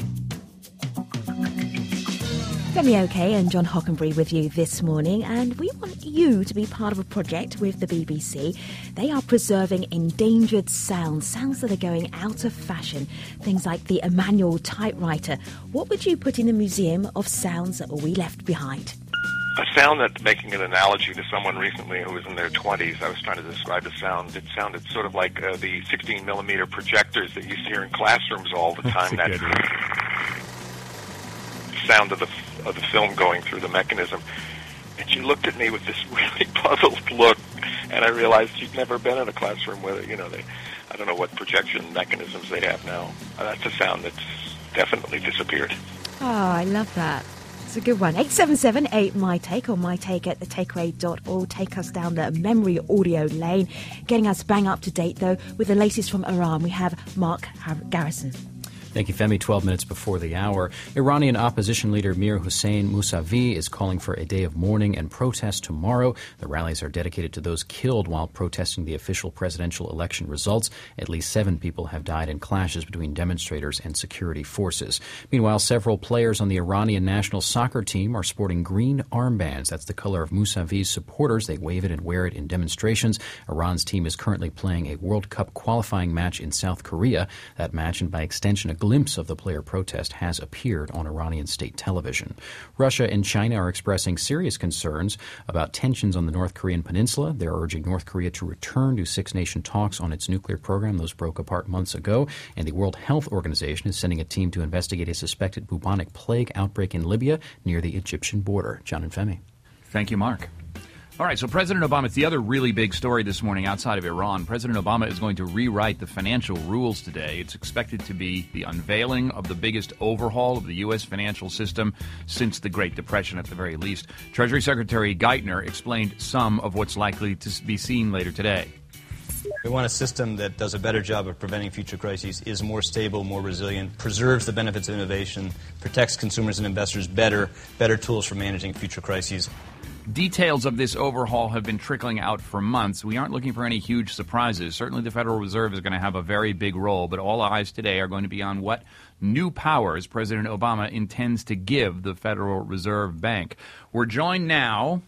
Femi Oke and John Hockenberry with you this morning, and we want you to be part of a project with the B B C. They are preserving endangered sounds, sounds that are going out of fashion, things like the Emmanuel typewriter. What would you put in a museum of sounds that we left behind? A sound that, making an analogy to someone recently who was in their twenties, I was trying to describe a sound. It sounded sort of like uh, the sixteen millimeter projectors that you see here in classrooms all the time. That sound of the of the film going through the mechanism. And she looked at me with this really puzzled look, and I realized she'd never been in a classroom where, you know, they, I don't know what projection mechanisms they have now. Uh, that's a sound that's definitely disappeared. Oh, I love that. It's a good one. eight seven seven eight my take or my take at the takeaway dot org. Take us down the memory audio lane. Getting us bang up to date, though, with the latest from Iran. We have Mark Garrison. Thank you, Femi. Twelve minutes before the hour. Iranian opposition leader Mir Hossein Mousavi is calling for a day of mourning and protest tomorrow. The rallies are dedicated to those killed while protesting the official presidential election results. At least seven people have died in clashes between demonstrators and security forces. Meanwhile, several players on the Iranian national soccer team are sporting green armbands. That's the color of Mousavi's supporters. They wave it and wear it in demonstrations. Iran's team is currently playing a World Cup qualifying match in South Korea. That match, and by extension a glimpse of the player protest has appeared on Iranian state television. Russia and China are expressing serious concerns about tensions on the North Korean peninsula. They're urging North Korea to return to six-nation talks on its nuclear program. Those broke apart months ago. And the World Health Organization is sending a team to investigate a suspected bubonic plague outbreak in Libya near the Egyptian border. John and Femi. Thank you, Mark. All right, so President Obama, it's the other really big story this morning outside of Iran. President Obama is going to rewrite the financial rules today. It's expected to be the unveiling of the biggest overhaul of the U S financial system since the Great Depression, at the very least. Treasury Secretary Geithner explained some of what's likely to be seen later today. We want a system that does a better job of preventing future crises, is more stable, more resilient, preserves the benefits of innovation, protects consumers and investors better, better tools for managing future crises. Details of this overhaul have been trickling out for months. We aren't looking for any huge surprises. Certainly the Federal Reserve is going to have a very big role, but all eyes today are going to be on what new powers President Obama intends to give the Federal Reserve Bank. We're joined now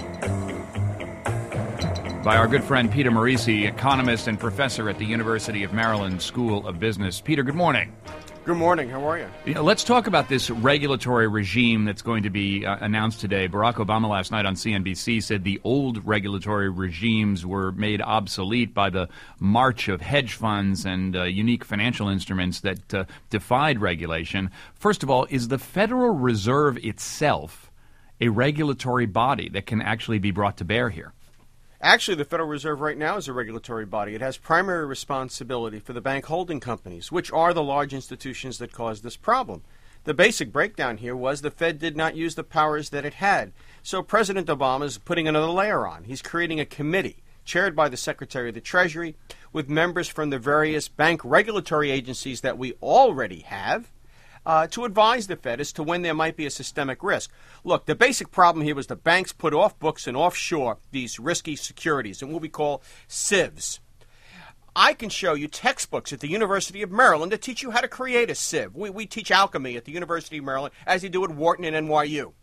by our good friend Peter Morici, economist and professor at the University of Maryland School of Business. Peter, good morning. Good morning. How are you? You know, let's talk about this regulatory regime that's going to be uh, announced today. Barack Obama last night on C N B C said the old regulatory regimes were made obsolete by the march of hedge funds and uh, unique financial instruments that uh, defied regulation. First of all, is the Federal Reserve itself a regulatory body that can actually be brought to bear here? Actually, the Federal Reserve right now is a regulatory body. It has primary responsibility for the bank holding companies, which are the large institutions that caused this problem. The basic breakdown here was the Fed did not use the powers that it had. So President Obama is putting another layer on. He's creating a committee chaired by the Secretary of the Treasury with members from the various bank regulatory agencies that we already have. Uh, to advise the Fed as to when there might be a systemic risk. Look, the basic problem here was the banks put off books and offshore these risky securities and what we call S I Vs. I can show you textbooks at the University of Maryland that teach you how to create a S I V. We, we teach alchemy at the University of Maryland, as you do at Wharton and N Y U.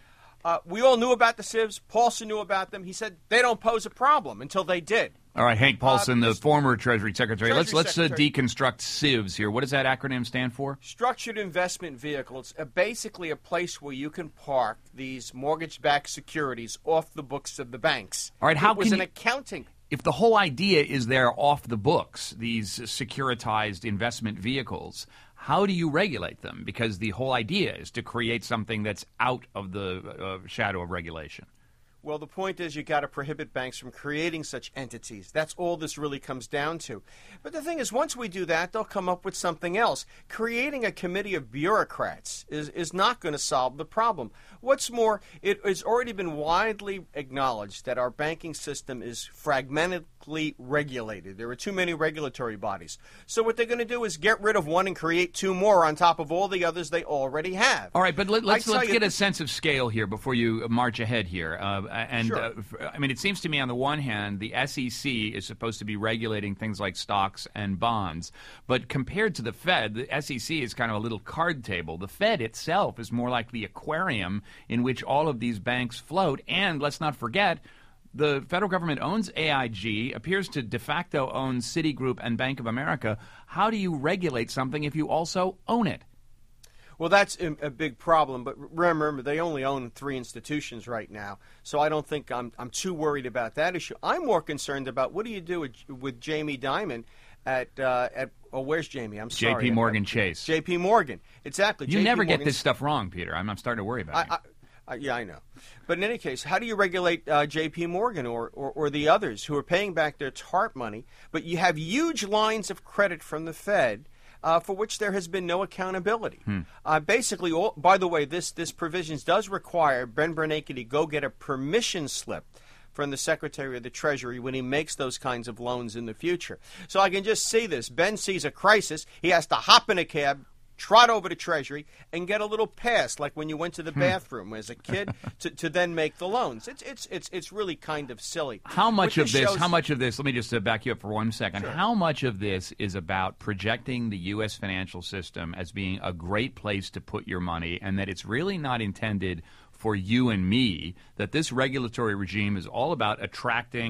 Uh, we all knew about the S I Vs. Paulson knew about them. He said they don't pose a problem until they did. All right, Hank Paulson, uh, the former Treasury Secretary. Treasury let's let's Secretary. Uh, deconstruct S I Vs here. What does that acronym stand for? Structured Investment Vehicle. It's uh, basically a place where you can park these mortgage-backed securities off the books of the banks. All right, how it was can an you, accounting. If the whole idea is they're off the books, these securitized investment vehicles, how do you regulate them? Because the whole idea is to create something that's out of the uh, shadow of regulation. Well, the point is you got to prohibit banks from creating such entities. That's all this really comes down to. But the thing is, once we do that, they'll come up with something else. Creating a committee of bureaucrats is, is not going to solve the problem. What's more, it has already been widely acknowledged that our banking system is fragmentedly regulated. There are too many regulatory bodies. So what they're going to do is get rid of one and create two more on top of all the others they already have. All right, but let, let's, let's get you, a sense of scale here before you march ahead here. Uh, and, sure. uh, I mean, it seems to me on the one hand, the S E C is supposed to be regulating things like stocks and bonds. But compared to the Fed, the S E C is kind of a little card table. The Fed itself is more like the aquarium in which all of these banks float. And let's not forget, the federal government owns A I G, appears to de facto own Citigroup and Bank of America. How do you regulate something if you also own it? Well, that's a big problem, but remember, they only own three institutions right now, so I don't think I'm I'm too worried about that issue. I'm more concerned about what do you do with, with Jamie Dimon at, uh, at oh, where's Jamie? I'm sorry. J P Morgan Chase. J P Morgan, exactly. You J P never Morgan's, get this stuff wrong, Peter. I'm, I'm starting to worry about I, you. I, I, yeah, I know. But in any case, how do you regulate uh, J P Morgan or, or, or the others who are paying back their TARP money, but you have huge lines of credit from the Fed, Uh, for which there has been no accountability. Hmm. Uh, basically, all, by the way, this this provisions does require Ben Bernanke to go get a permission slip from the Secretary of the Treasury when he makes those kinds of loans in the future. So I can just see this. Ben sees a crisis. He has to hop in a cab, trot over to Treasury, and get a little pass, like when you went to the bathroom as a kid, to, to then make the loans. It's it's it's it's really kind of silly. How much What of this? shows- How much of this? Let me just uh, back you up for one second. Sure. How much of this is about projecting the U S financial system as being a great place to put your money, and that it's really not intended for you and me? That this regulatory regime is all about attracting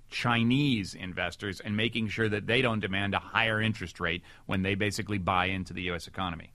Chinese investors and making sure that they don't demand a higher interest rate when they basically buy into the U S economy?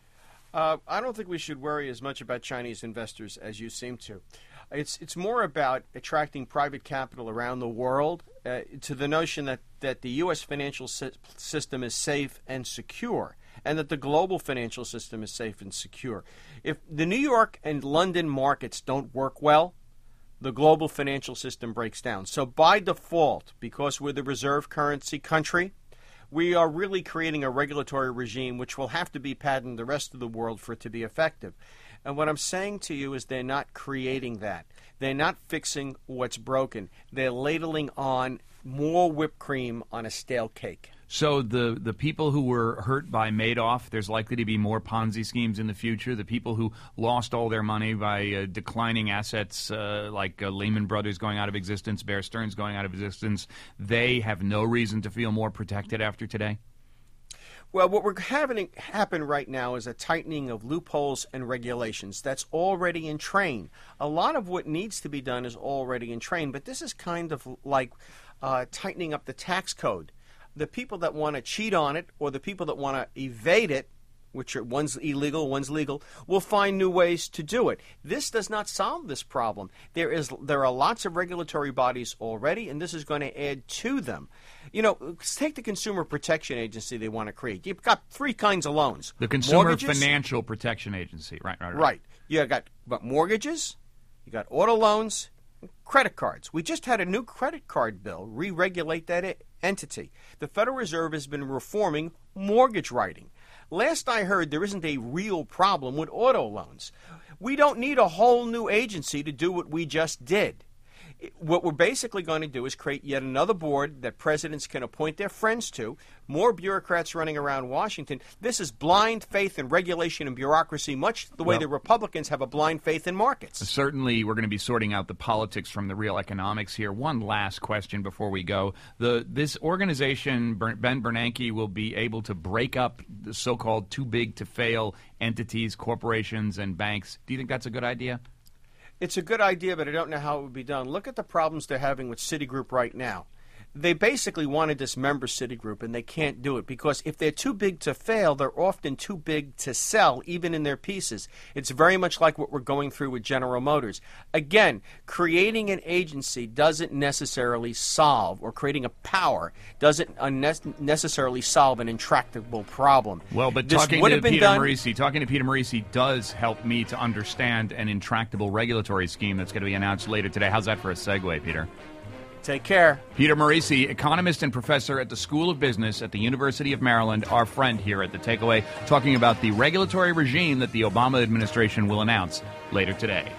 Uh, I don't think we should worry as much about Chinese investors as you seem to. It's it's more about attracting private capital around the world uh, to the notion that, that the U S financial si- system is safe and secure, and that the global financial system is safe and secure. If the New York and London markets don't work well, the global financial system breaks down. So by default, because we're the reserve currency country, we are really creating a regulatory regime which will have to be patterned the rest of the world for it to be effective. And what I'm saying to you is they're not creating that. They're not fixing what's broken. They're ladling on more whipped cream on a stale cake. So the, the people who were hurt by Madoff, there's likely to be more Ponzi schemes in the future. The people who lost all their money by uh, declining assets uh, like uh, Lehman Brothers going out of existence, Bear Stearns going out of existence, they have no reason to feel more protected after today? Well, what we're having happen right now is a tightening of loopholes and regulations. That's already in train. A lot of what needs to be done is already in train, but this is kind of like uh, tightening up the tax code. The people that want to cheat on it or the people that want to evade it, which are one's illegal, one's legal, will find new ways to do it. This does not solve this problem. There is there are lots of regulatory bodies already, and this is going to add to them. You know, take the Consumer Protection Agency they want to create. You've got three kinds of loans. The Consumer Mortgages, Financial Protection Agency. Right, right, right. Right. You got, got mortgages, you got auto loans, credit cards. We just had a new credit card bill re-regulate that I- entity. The Federal Reserve has been reforming mortgage writing. Last I heard, there isn't a real problem with auto loans. We don't need a whole new agency to do what we just did. What we're basically going to do is create yet another board that presidents can appoint their friends to, more bureaucrats running around Washington. This is blind faith in regulation and bureaucracy, much the way Well, the Republicans have a blind faith in markets. Certainly, we're going to be sorting out the politics from the real economics here. One last question before we go. The This organization, Ben Bernanke, will be able to break up the so-called too-big-to-fail entities, corporations, and banks. Do you think that's a good idea? It's a good idea, but I don't know how it would be done. Look at the problems they're having with Citigroup right now. They basically want to dismember Citigroup, and they can't do it because if they're too big to fail, they're often too big to sell, even in their pieces. It's very much like what we're going through with General Motors. Again, creating an agency doesn't necessarily solve, or creating a power doesn't unne- necessarily solve an intractable problem. Well, but This talking would to have been Peter done- Morici, talking to Peter Morici does help me to understand an intractable regulatory scheme that's going to be announced later today. How's that for a segue, Peter? Take care. Peter Morici, economist and professor at the School of Business at the University of Maryland, our friend here at The Takeaway, talking about the regulatory regime that the Obama administration will announce later today.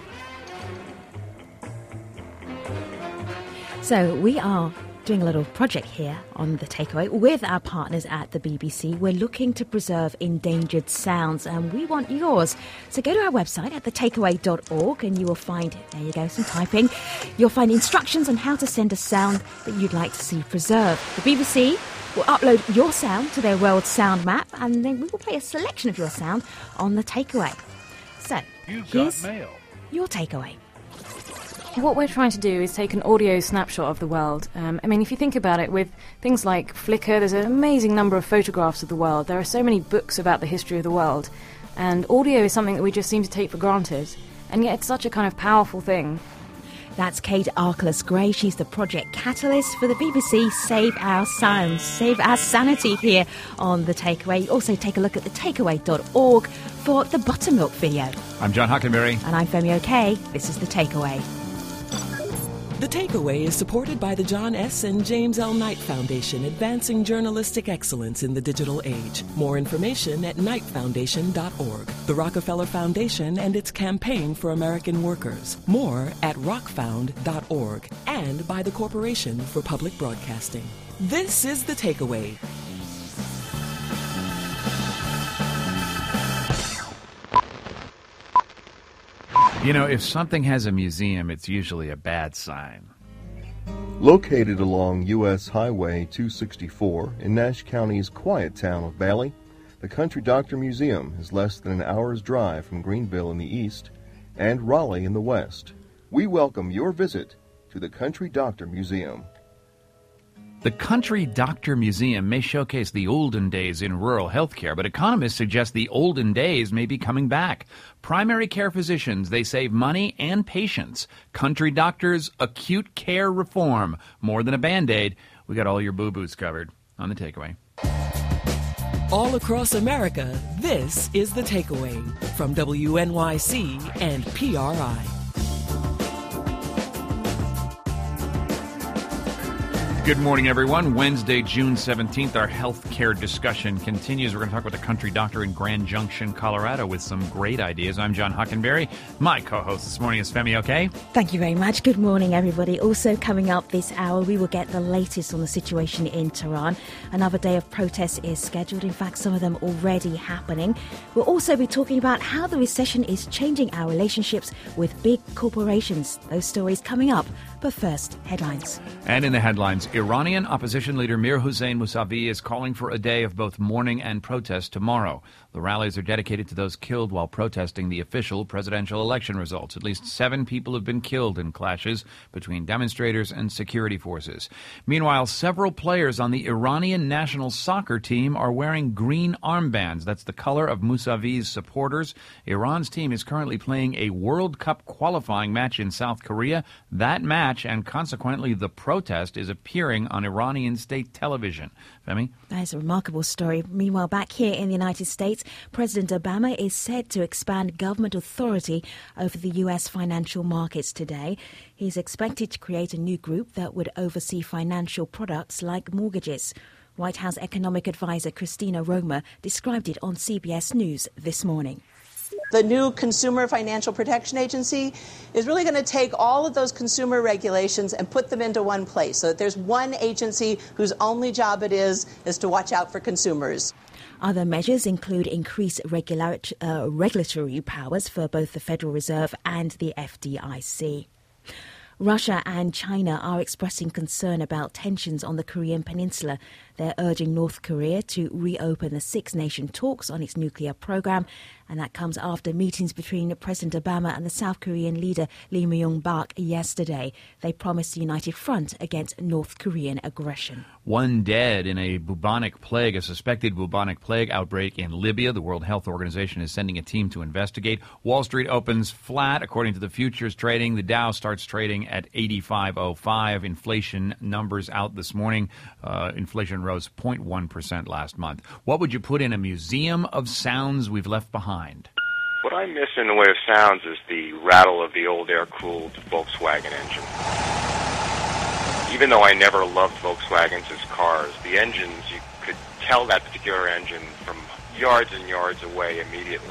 So we are doing a little project here on The Takeaway with our partners at the B B C. We're looking to preserve endangered sounds, and we want yours. So go to our website at the takeaway dot org and you will find, there you go, some typing. You'll find instructions on how to send a sound that you'd like to see preserved. The B B C will upload your sound to their world sound map, and then we will play a selection of your sound on The Takeaway. So You've here's got mail. your takeaway. What we're trying to do is take an audio snapshot of the world. Um, I mean, if you think about it, with things like Flickr, there's an amazing number of photographs of the world. There are so many books about the history of the world. And audio is something that we just seem to take for granted. And yet it's such a kind of powerful thing. That's Kate Arkless-Gray. She's the project catalyst for the B B C Save Our Sounds, Save Our Sanity here on The Takeaway. Also take a look at the takeaway dot org for the Buttermilk video. I'm John Huckenberry. And I'm Femi O'Kay. This is The Takeaway. The Takeaway is supported by the John S. and James L. Knight Foundation, advancing journalistic excellence in the digital age. More information at knight foundation dot org. The Rockefeller Foundation and its campaign for American workers. More at rock found dot org. And by the Corporation for Public Broadcasting. This is The Takeaway. You know, if something has a museum, it's usually a bad sign. Located along U S Highway two sixty-four in Nash County's quiet town of Bailey, the Country Doctor Museum is less than an hour's drive from Greenville in the east and Raleigh in the west. We welcome your visit to the Country Doctor Museum. The Country Doctor Museum may showcase the olden days in rural healthcare, but economists suggest the olden days may be coming back. Primary care physicians, they save money and patience. Country doctors, acute care reform. More than a Band-Aid. We got all your boo-boos covered on The Takeaway. All across America, this is The Takeaway from W N Y C and P R I. Good morning, everyone. Wednesday, June seventeenth, our health care discussion continues. We're going to talk with a country doctor in Grand Junction, Colorado, with some great ideas. I'm John Hockenberry. My co-host this morning is Femi Okay. Thank you very much. Good morning, everybody. Also coming up this hour, we will get the latest on the situation in Tehran. Another day of protests is scheduled. In fact, some of them already happening. We'll also be talking about how the recession is changing our relationships with big corporations. Those stories coming up. But first, headlines. And in the headlines, Iranian opposition leader Mir Hossein Mousavi is calling for a day of both mourning and protest tomorrow. The rallies are dedicated to those killed while protesting the official presidential election results. At least seven people have been killed in clashes between demonstrators and security forces. Meanwhile, several players on the Iranian national soccer team are wearing green armbands. That's the color of Mousavi's supporters. Iran's team is currently playing a World Cup qualifying match in South Korea. That match, and consequently the protest, is appearing on Iranian state television. Femi? That is a remarkable story. Meanwhile, back here in the United States, President Obama is said to expand government authority over the U S financial markets today. He's expected to create a new group that would oversee financial products like mortgages. White House economic advisor Christina Romer described it on C B S News this morning. The new Consumer Financial Protection Agency is really going to take all of those consumer regulations and put them into one place so that there's one agency whose only job it is is to watch out for consumers. Other measures include increased regular, uh, regulatory powers for both the Federal Reserve and the F D I C. Russia and China are expressing concern about tensions on the Korean peninsula. They're urging North Korea to reopen the six-nation talks on its nuclear program, and that comes after meetings between President Obama and the South Korean leader Lee Myung-bak yesterday. They promised a united front against North Korean aggression. One dead in a bubonic plague, a suspected bubonic plague outbreak in Libya. The World Health Organization is sending a team to investigate. Wall Street opens flat, according to the futures trading. The Dow starts trading at eighty-five oh five. Inflation numbers out this morning. Uh, inflation rose zero point one percent last month. What would you put in a museum of sounds we've left behind? What I miss in the way of sounds is the rattle of the old air-cooled Volkswagen engine. Even though I never loved Volkswagens as cars, the engines, you could tell that particular engine from yards and yards away immediately.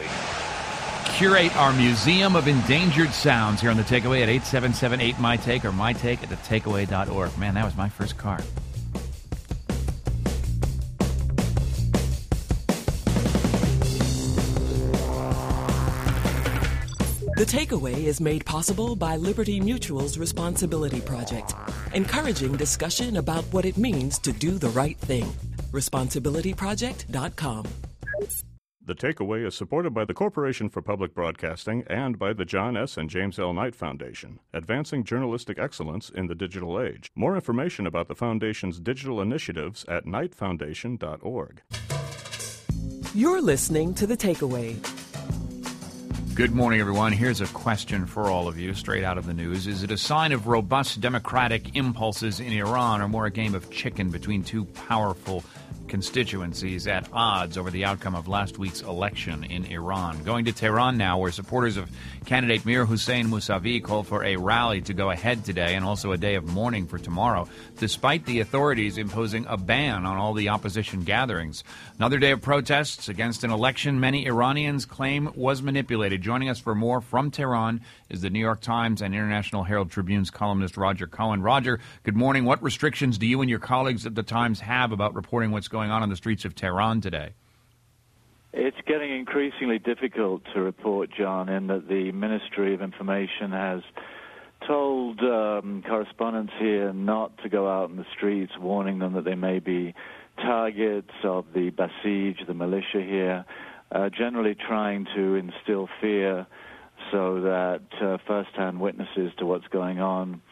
Curate our Museum of Endangered Sounds here on The Takeaway at eight seven seven eight my take or my take at the takeaway dot org. Man, that was my first car. The Takeaway is made possible by Liberty Mutual's Responsibility Project, encouraging discussion about what it means to do the right thing. responsibility project dot com. The Takeaway is supported by the Corporation for Public Broadcasting and by the John S. and James L. Knight Foundation, advancing journalistic excellence in the digital age. More information about the Foundation's digital initiatives at knight foundation dot org. You're listening to The Takeaway. Good morning, everyone. Here's a question for all of you, straight out of the news. Is it a sign of robust democratic impulses in Iran, or more a game of chicken between two powerful constituencies at odds over the outcome of last week's election in Iran? Going to Tehran now, where supporters of candidate Mir Hossein Mousavi call for a rally to go ahead today and also a day of mourning for tomorrow, despite the authorities imposing a ban on all the opposition gatherings. Another day of protests against an election many Iranians claim was manipulated. Joining us for more from Tehran is the New York Times and International Herald Tribune's columnist Roger Cohen. Roger, good morning. What restrictions do you and your colleagues at the Times have about reporting what's going on on the streets of Tehran today? It's getting increasingly difficult to report, John, in that the Ministry of Information has told um, correspondents here not to go out in the streets, warning them that they may be targets of the Basij, the militia here, uh, generally trying to instill fear so that uh, first-hand witnesses to what's going on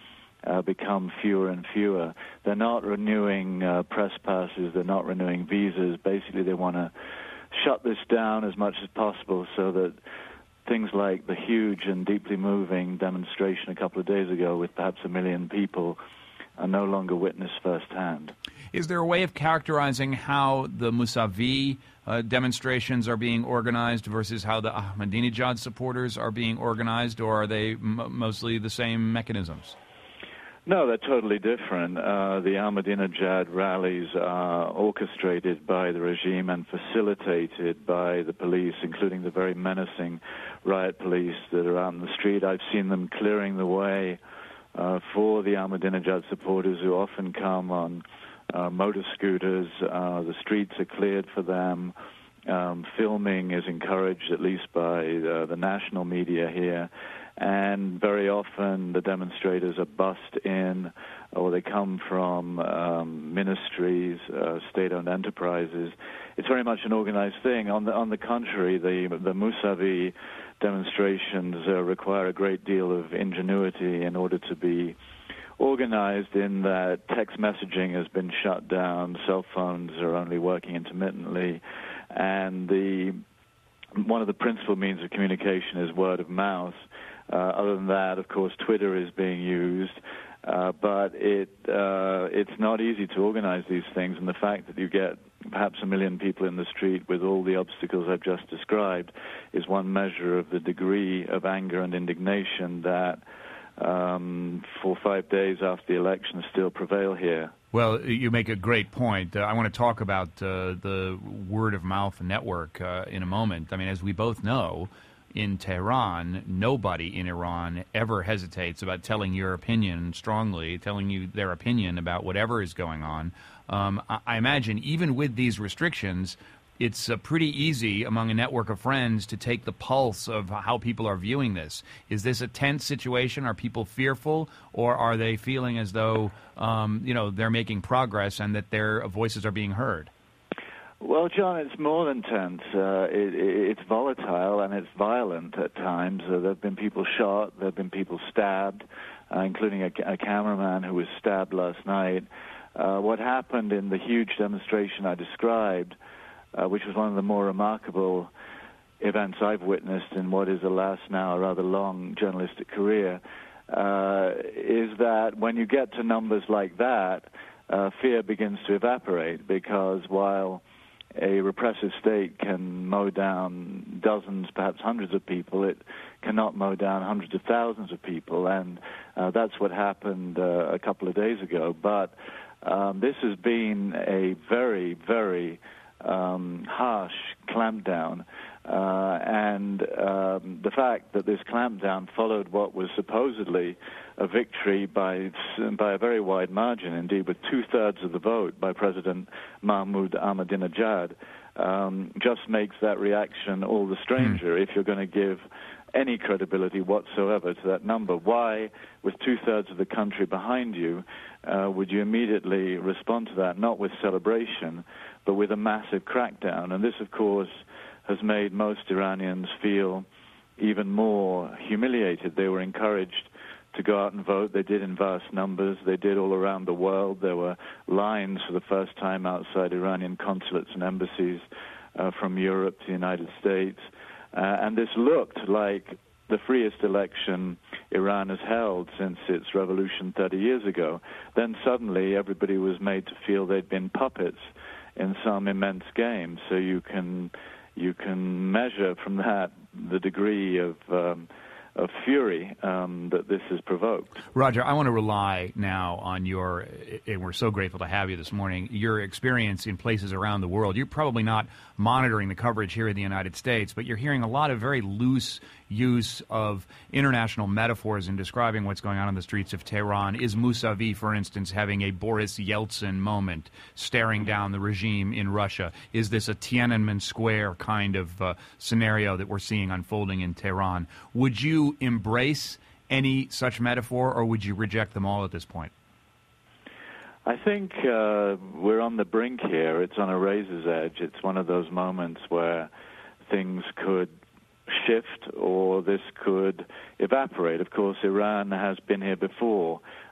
uh, become fewer and fewer. They're not renewing uh, press passes. They're not renewing visas. Basically, they want to shut this down as much as possible so that things like the huge and deeply moving demonstration a couple of days ago with perhaps a million people are no longer witnessed firsthand. Is there a way of characterizing how the Mousavi uh, demonstrations are being organized versus how the Ahmadinejad supporters are being organized, or are they m- mostly the same mechanisms? No, they're totally different. Uh, the Ahmadinejad rallies are orchestrated by the regime and facilitated by the police, including the very menacing riot police that are out in the street. I've seen them clearing the way uh, for the Ahmadinejad supporters who often come on uh, motor scooters. Uh, the streets are cleared for them. Um, filming is encouraged, at least by uh, the national media here. And very often the demonstrators are bussed in, or they come from um, ministries, uh, state-owned enterprises. It's very much an organized thing. On the on the contrary, the the Mousavi demonstrations uh, require a great deal of ingenuity in order to be organized, in that text messaging has been shut down, cell phones are only working intermittently, and the one of the principal means of communication is word of mouth. Uh, other than that, of course, Twitter is being used, uh, but it uh, it's not easy to organize these things, and the fact that you get perhaps a million people in the street with all the obstacles I've just described is one measure of the degree of anger and indignation that um, for five days after the election still prevail here. Well, you make a great point. Uh, I want to talk about uh, the word-of-mouth network uh, in a moment. I mean, as we both know, in Tehran, nobody in Iran ever hesitates about telling your opinion strongly, telling you their opinion about whatever is going on. Um, I, I imagine even with these restrictions, it's uh, pretty easy among a network of friends to take the pulse of how people are viewing this. Is this a tense situation? Are people fearful, or are they feeling as though um, you know they're making progress and that their voices are being heard? Well, John, it's more than tense. Uh, it, it, it's volatile and it's violent at times. Uh, there have been people shot. There have been people stabbed, uh, including a, a cameraman who was stabbed last night. Uh, what happened in the huge demonstration I described, uh, which was one of the more remarkable events I've witnessed in what is, alas, now a rather long journalistic career, uh, is that when you get to numbers like that, uh, fear begins to evaporate, because while a repressive state can mow down dozens, perhaps hundreds of people, it cannot mow down hundreds of thousands of people, and uh, that's what happened uh, a couple of days ago. But um, this has been a very, very um, harsh clampdown, uh, and um, the fact that this clampdown followed what was supposedly a victory by by a very wide margin, indeed with two-thirds of the vote by President Mahmoud Ahmadinejad, um, just makes that reaction all the stranger. Mm. If you're going to give any credibility whatsoever to that number, why, with two-thirds of the country behind you, uh, would you immediately respond to that, not with celebration, but with a massive crackdown? And this, of course, has made most Iranians feel even more humiliated. They were encouraged to go out and vote. They did in vast numbers. They did all around the world. There were lines for the first time outside Iranian consulates and embassies uh, from Europe to the United States. Uh, and this looked like the freest election Iran has held since its revolution thirty years ago. Then suddenly everybody was made to feel they'd been puppets in some immense game. So you can you can measure from that the degree of um, of fury um, that this has provoked. Roger, I want to rely now on your, and we're so grateful to have you this morning, your experience in places around the world. You're probably not monitoring the coverage here in the United States, but you're hearing a lot of very loose use of international metaphors in describing what's going on in the streets of Tehran. Is Mousavi, for instance, having a Boris Yeltsin moment, staring down the regime in Russia? Is this a Tiananmen Square kind of uh, scenario that we're seeing unfolding in Tehran? Would you embrace any such metaphor, or would you reject them all at this point? I think uh, we're on the brink here. It's on a razor's edge. It's one of those moments where things could shift or this could evaporate. Of course, Iran has been here before.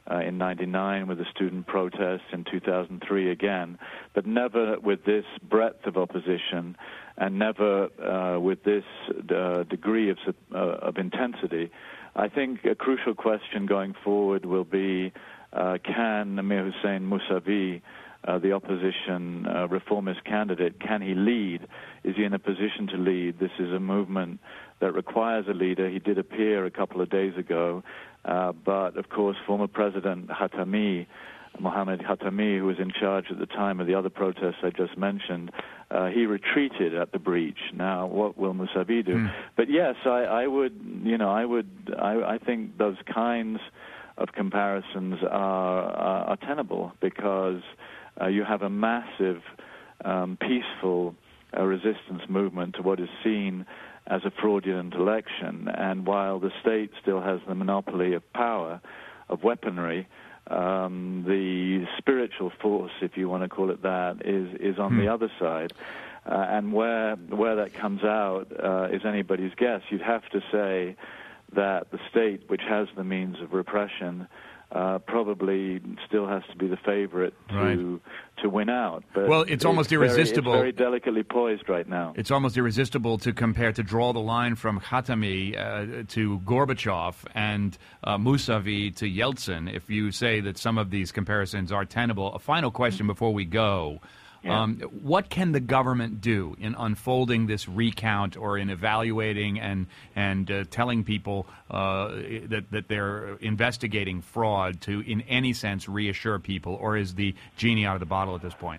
uh, in ninety-nine with the student protests, in two thousand three again, but never with this breadth of opposition and never uh, with this uh, degree of, uh, of intensity. I think a crucial question going forward will be, uh, can Mir Hossein Mousavi, uh, the opposition uh, reformist candidate, can he lead? Is he in a position to lead? This is a movement that requires a leader. He did appear a couple of days ago, uh, but of course former President Khatami, Mohammed Khatami, who was in charge at the time of the other protests I just mentioned, uh, he retreated at the breach. Now, what will Mousavi do? Mm. But yes, I, I would, you know, I would, I, I think those kinds of comparisons are, are, are tenable because uh, you have a massive, um, peaceful uh, resistance movement to what is seen as a fraudulent election. And while the state still has the monopoly of power, of weaponry, Um, the spiritual force, if you want to call it that, is is on hmm. the other side, uh, and where where that comes out uh, is anybody's guess. You'd have to say that the state, which has the means of repression, uh, probably still has to be the favorite to right. to win out. But well, it's almost very, irresistible. It's very delicately poised right now. It's almost irresistible to compare, to draw the line from Khatami uh, to Gorbachev and uh, Mousavi to Yeltsin, if you say that some of these comparisons are tenable. A final question before we go. Yeah. Um, what can the government do in unfolding this recount or in evaluating and and uh, telling people uh, that, that they're investigating fraud to, in any sense, reassure people, or is the genie out of the bottle at this point?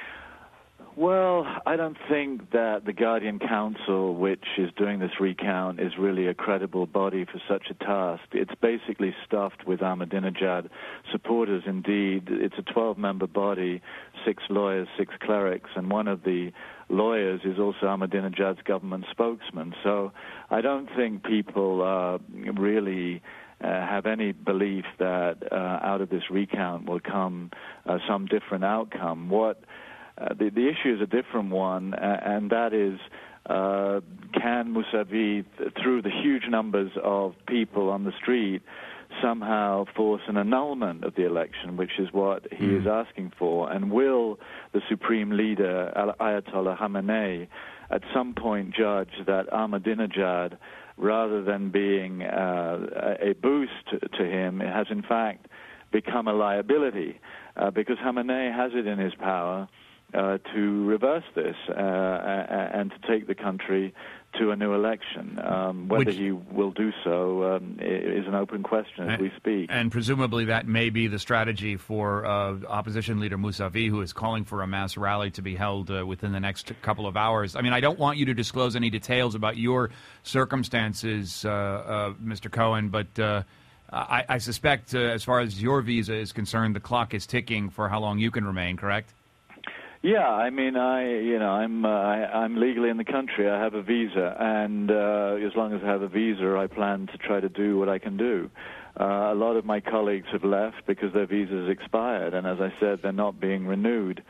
Well, I don't think that the Guardian Council, which is doing this recount, is really a credible body for such a task. It's basically stuffed with Ahmadinejad supporters. Indeed, it's a twelve-member body, six lawyers, six clerics, and one of the lawyers is also Ahmadinejad's government spokesman. So I don't think people uh, really uh, have any belief that uh, out of this recount will come uh, some different outcome. What Uh, the, the issue is a different one, uh, and that is, uh, can Mousavi, th- through the huge numbers of people on the street, somehow force an annulment of the election, which is what he mm. is asking for? And will the supreme leader, Ayatollah Khamenei, at some point judge that Ahmadinejad, rather than being uh, a boost to him, has in fact become a liability? Uh, because Khamenei has it in his power Uh, to reverse this uh, and to take the country to a new election. Um, whether Which, he will do so um, is an open question as and, we speak. And presumably that may be the strategy for uh, opposition leader Mousavi, who is calling for a mass rally to be held uh, within the next couple of hours. I mean, I don't want you to disclose any details about your circumstances, uh, uh, Mister Cohen, but uh, I, I suspect uh, as far as your visa is concerned, the clock is ticking for how long you can remain, correct? Yeah, I mean, I you know, I'm uh, I, I'm legally in the country. I have a visa, and uh, as long as I have a visa, I plan to try to do what I can do. Uh, a lot of my colleagues have left because their visas expired, and as I said, they're not being renewed.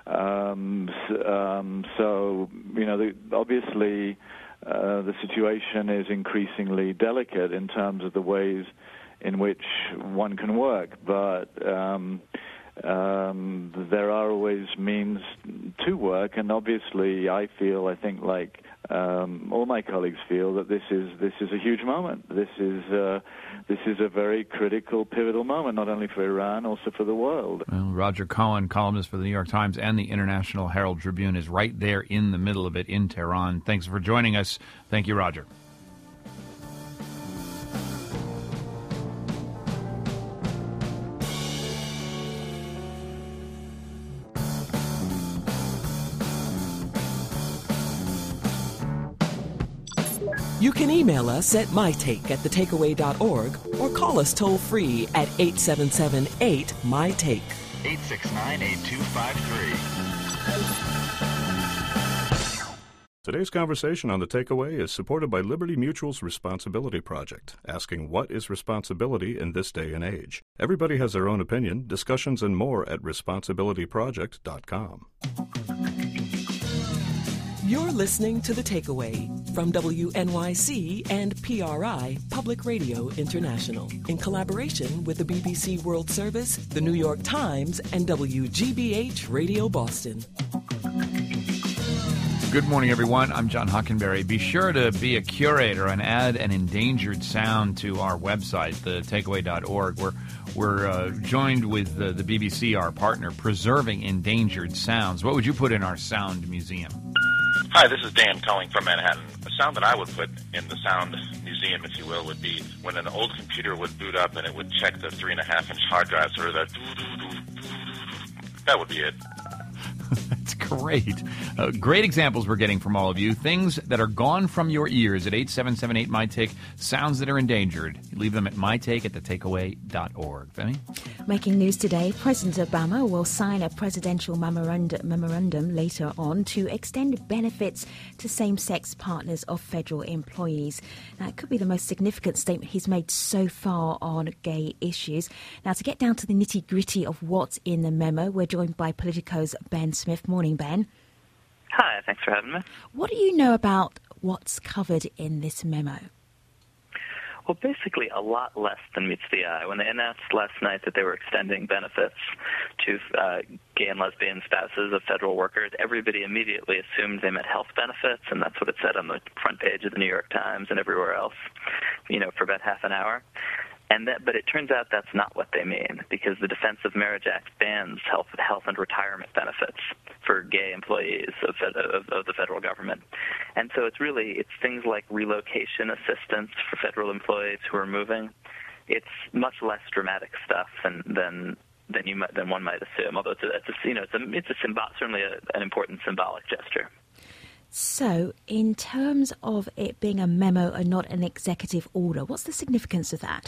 Um, um, so, you know, the, obviously, uh, the situation is increasingly delicate in terms of the ways in which one can work, but Um, Um, there are always means to work, and obviously I feel, I think like um, all my colleagues feel, that this is this is a huge moment. This is uh, this is a very critical, pivotal moment, not only for Iran, also for the world. Well, Roger Cohen, columnist for the New York Times and the International Herald Tribune, is right there in the middle of it in Tehran. Thanks for joining us. Thank you, Roger. You can email us at mytake at the takeaway dot org or call us toll-free at eight seven seven eight, M Y T A K E. eight six nine, eight two five three. Today's conversation on The Takeaway is supported by Liberty Mutual's Responsibility Project, asking what is responsibility in this day and age. Everybody has their own opinion. Discussions and more at responsibility project dot com. You're listening to The Takeaway. from W N Y C and P R I, Public Radio International, in collaboration with the B B C World Service, the New York Times, and W G B H Radio Boston. Good morning, everyone. I'm John Hockenberry. Be sure to be a curator and add an endangered sound to our website, the takeaway dot org. We're, we're uh, joined with uh, the B B C, our partner, Preserving Endangered Sounds. What would you put in our sound museum? Hi, this is Dan calling from Manhattan. A sound that I would put in the sound museum, if you will, would be when an old computer would boot up and it would check the three and a half inch hard drive, sort of that. That would be it. That's great. Uh, great examples we're getting from all of you. Things that are gone from your ears at eight seven seven eight, M Y Take. Sounds that are endangered. You leave them at mytake at the takeaway dot org. Femi? Making news today, President Obama will sign a presidential memorandum, memorandum later on to extend benefits to same-sex partners of federal employees. Now, it could be the most significant statement he's made so far on gay issues. Now, to get down to the nitty-gritty of what's in the memo, we're joined by Politico's Ben Smith. Morning, Ben. Hi, thanks for having me. What do you know about what's covered in this memo? Well, basically a lot less than meets the eye. When they announced last night that they were extending benefits to uh, gay and lesbian spouses of federal workers, everybody immediately assumed they meant health benefits, and that's what it said on the front page of the New York Times and everywhere else, you know, for about half an hour. And that, but it turns out that's not what they mean, because the Defense of Marriage Act bans health, health and retirement benefits for gay employees of, of, of the federal government. And so it's really, it's things like relocation assistance for federal employees who are moving. It's much less dramatic stuff than than than you might, than one might assume. Although it's a, it's a you know it's a, it's a symbol, certainly a, an important symbolic gesture. So, in terms of it being a memo and not an executive order, what's the significance of that?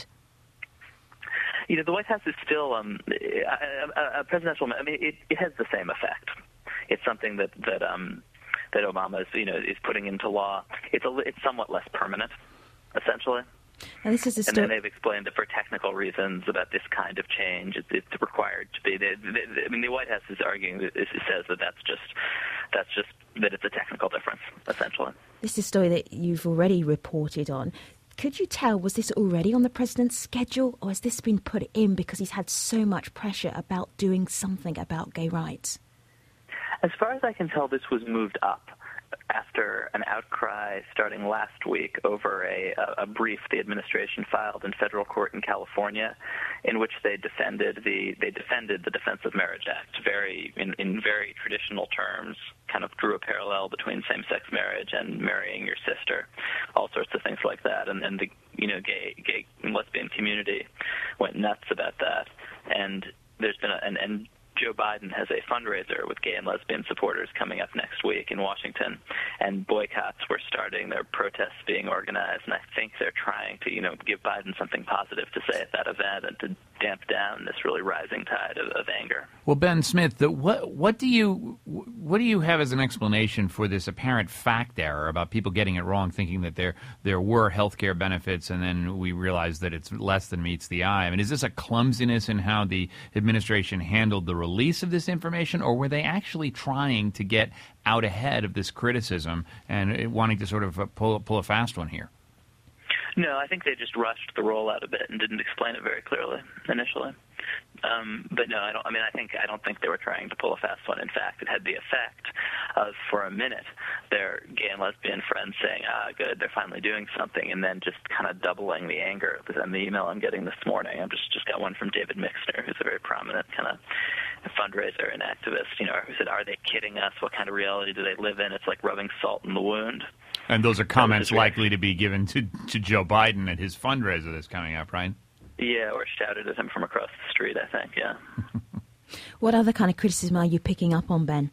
You know, the White House is still um, a, a, a presidential. I mean, it, it has the same effect. It's something that that um, that Obama is, you know, is putting into law. It's a, it's somewhat less permanent, essentially. Now, this is a and sto- then they've explained that for technical reasons about this kind of change, it's, it's required to be. They, they, I mean, the White House is arguing that it says that that's just that's just that it's a technical difference, essentially. This is a story that you've already reported on. Could you tell, was this already on the president's schedule, or has this been put in because he's had so much pressure about doing something about gay rights? As far as I can tell, this was moved up after an outcry starting last week over a, a brief the administration filed in federal court in California, in which they defended the they defended the Defense of Marriage Act very in, in very traditional terms, kind of drew a parallel between same-sex marriage and marrying your sister, all sorts of things like that, and then the you know gay gay and lesbian community went nuts about that, and there's been a, and and. Joe Biden has a fundraiser with gay and lesbian supporters coming up next week in Washington, and boycotts were starting. There are protests being organized, and I think they're trying to, you know, give Biden something positive to say at that event and to damp down this really rising tide of, of anger. Well, Ben Smith, the, what what do you what do you have as an explanation for this apparent fact error about people getting it wrong, thinking that there there were health care benefits, and then we realize that it's less than meets the eye? I mean, is this a clumsiness in how the administration handled the release of this information, or were they actually trying to get out ahead of this criticism and wanting to sort of pull pull a fast one here? No, I think they just rushed the rollout a bit and didn't explain it very clearly initially. Um, but no, I don't. I mean, I think I don't think they were trying to pull a fast one. In fact, it had the effect of, for a minute, their gay and lesbian friends saying, "Ah, good, they're finally doing something," and then just kind of doubling the anger. And the email I'm getting this morning, I've just just got one from David Mixner, who's a very prominent kind of fundraiser and activist. You know, who said, "Are they kidding us? What kind of reality do they live in? It's like rubbing salt in the wound." And those are comments likely to be given to, to Joe Biden at his fundraiser that's coming up, right? Yeah, or shouted at him from across the street, I think, yeah. What other kind of criticism are you picking up on, Ben?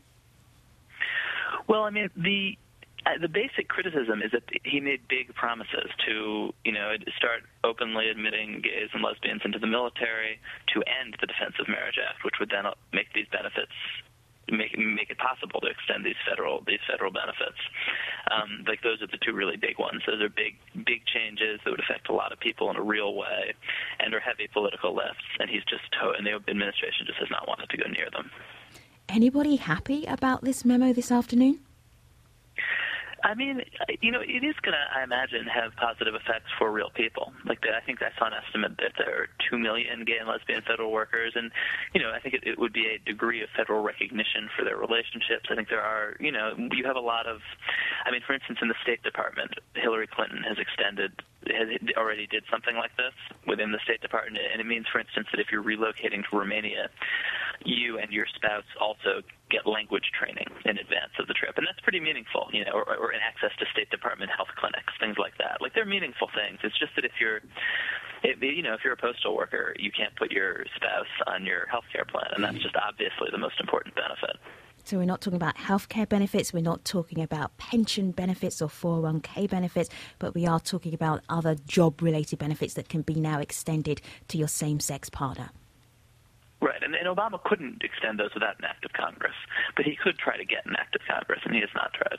Well, I mean, the uh, the basic criticism is that he made big promises to, you know, start openly admitting gays and lesbians into the military, to end the Defense of Marriage Act, which would then make these benefits make make it possible to extend these federal these federal benefits. Um, like those are the two really big ones. Those are big big changes that would affect a lot of people in a real way, and are heavy political lifts. And he's just to- and the administration just has not wanted to go near them. Anybody happy about this memo this afternoon? I mean, you know, it is going to, I imagine, have positive effects for real people. Like, the, I think I saw an estimate that there are two million gay and lesbian federal workers, and, you know, I think it, it would be a degree of federal recognition for their relationships. I think there are, you know, you have a lot of, I mean, for instance, in the State Department, Hillary Clinton has extended, has already did something like this within the State Department, and it means, for instance, that if you're relocating to Romania, you and your spouse also get language training in advance of the trip, and that's pretty meaningful, you know, or, or access to State Department health clinics, things like that. Like, they're meaningful things. It's just that if you're, if, you know, if you're a postal worker, you can't put your spouse on your health care plan, and that's just obviously the most important benefit. So we're not talking about healthcare benefits, we're not talking about pension benefits or four oh one k benefits, but we are talking about other job-related benefits that can be now extended to your same-sex partner. Right, and, and Obama couldn't extend those without an act of Congress, but he could try to get an act of Congress, and he has not tried.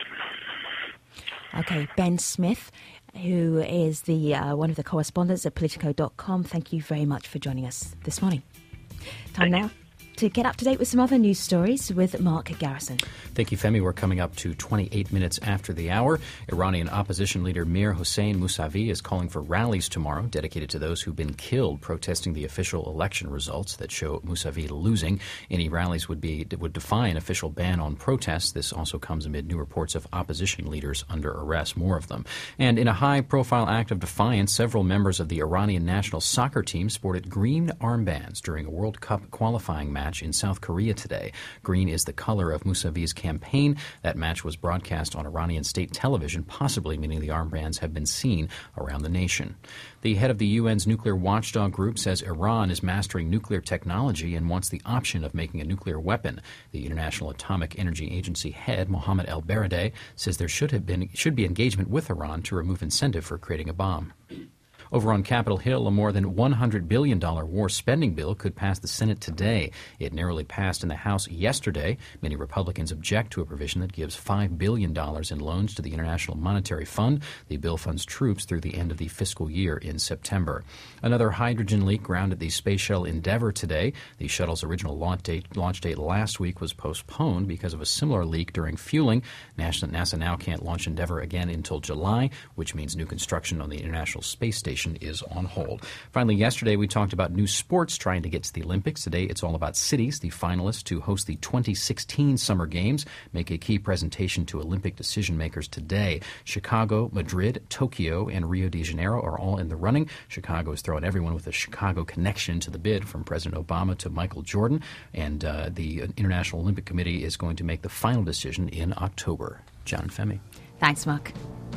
Okay, Ben Smith, who is the uh, one of the correspondents at Politico dot com, thank you very much for joining us this morning. Time now to get up to date with some other news stories with Mark Garrison. Thank you, Femi. We're coming up to twenty-eight minutes after the hour. Iranian opposition leader Mir Hossein Mousavi is calling for rallies tomorrow dedicated to those who've been killed protesting the official election results that show Mousavi losing. Any rallies would be would defy an official ban on protests. This also comes amid new reports of opposition leaders under arrest, more of them. And in a high-profile act of defiance, several members of the Iranian national soccer team sported green armbands during a World Cup qualifying match in South Korea today. Green is the color of Mousavi's campaign. That match was broadcast on Iranian state television, possibly meaning the armbands have been seen around the nation. The head of the U N's nuclear watchdog group says Iran is mastering nuclear technology and wants the option of making a nuclear weapon. The International Atomic Energy Agency head, Mohammad El-Baradei, says there should have been should be engagement with Iran to remove incentive for creating a bomb. Over on Capitol Hill, a more than one hundred billion dollars war spending bill could pass the Senate today. It narrowly passed in the House yesterday. Many Republicans object to a provision that gives five billion dollars in loans to the International Monetary Fund. The bill funds troops through the end of the fiscal year in September. Another hydrogen leak grounded the space shuttle Endeavour today. The shuttle's original launch date, launch date last week was postponed because of a similar leak during fueling. NASA now can't launch Endeavour again until July, which means new construction on the International Space Station is on hold. Finally, yesterday we talked about new sports trying to get to the Olympics. Today it's all about cities. The finalists to host the twenty sixteen Summer Games make a key presentation to Olympic decision makers today. Chicago, Madrid, Tokyo, and Rio de Janeiro are all in the running. Chicago is throwing everyone with a Chicago connection to the bid, from President Obama to Michael Jordan, and uh, the International Olympic Committee is going to make the final decision in October. John Femi. Thanks, Mark.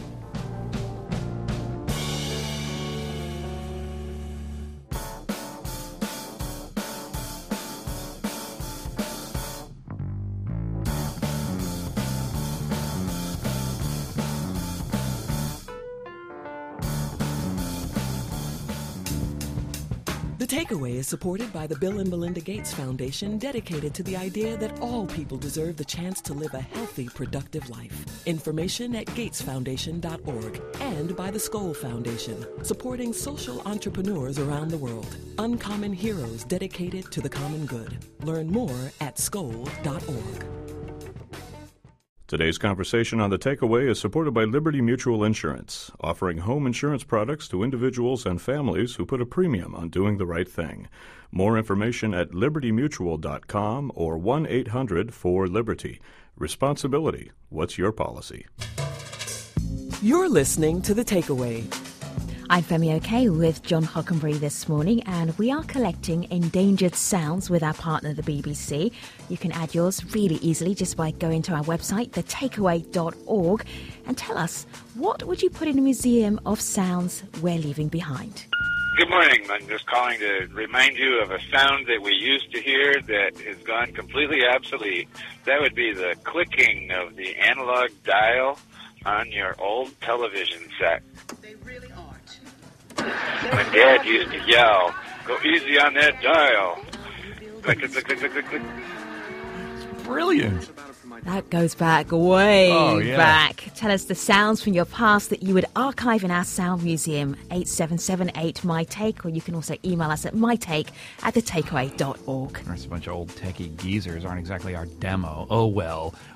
The Takeaway is supported by the Bill and Melinda Gates Foundation, dedicated to the idea that all people deserve the chance to live a healthy, productive life. Information at gates foundation dot org. And by the Skoll Foundation, supporting social entrepreneurs around the world. Uncommon heroes dedicated to the common good. Learn more at skoll dot org. Today's conversation on The Takeaway is supported by Liberty Mutual Insurance, offering home insurance products to individuals and families who put a premium on doing the right thing. More information at liberty mutual dot com or one eight hundred four liberty. Responsibility. What's your policy? You're listening to The Takeaway. I'm Femi Oke with John Hockenberry this morning, and we are collecting endangered sounds with our partner, the B B C. You can add yours really easily just by going to our website, the takeaway dot org, and tell us, what would you put in a museum of sounds we're leaving behind? Good morning. I'm just calling to remind you of a sound that we used to hear that has gone completely obsolete. That would be the clicking of the analog dial on your old television set. They really aren't. My dad used to yell, "Go easy on that dial." Click, click, click, click, click, click. Brilliant. That goes back way oh, yeah. back. Tell us the sounds from your past that you would archive in our sound museum, eight seven seven eight my take, or you can also email us at mytake at the takeaway dot org. There's a bunch of old techie geezers, aren't exactly our demo. Oh, well.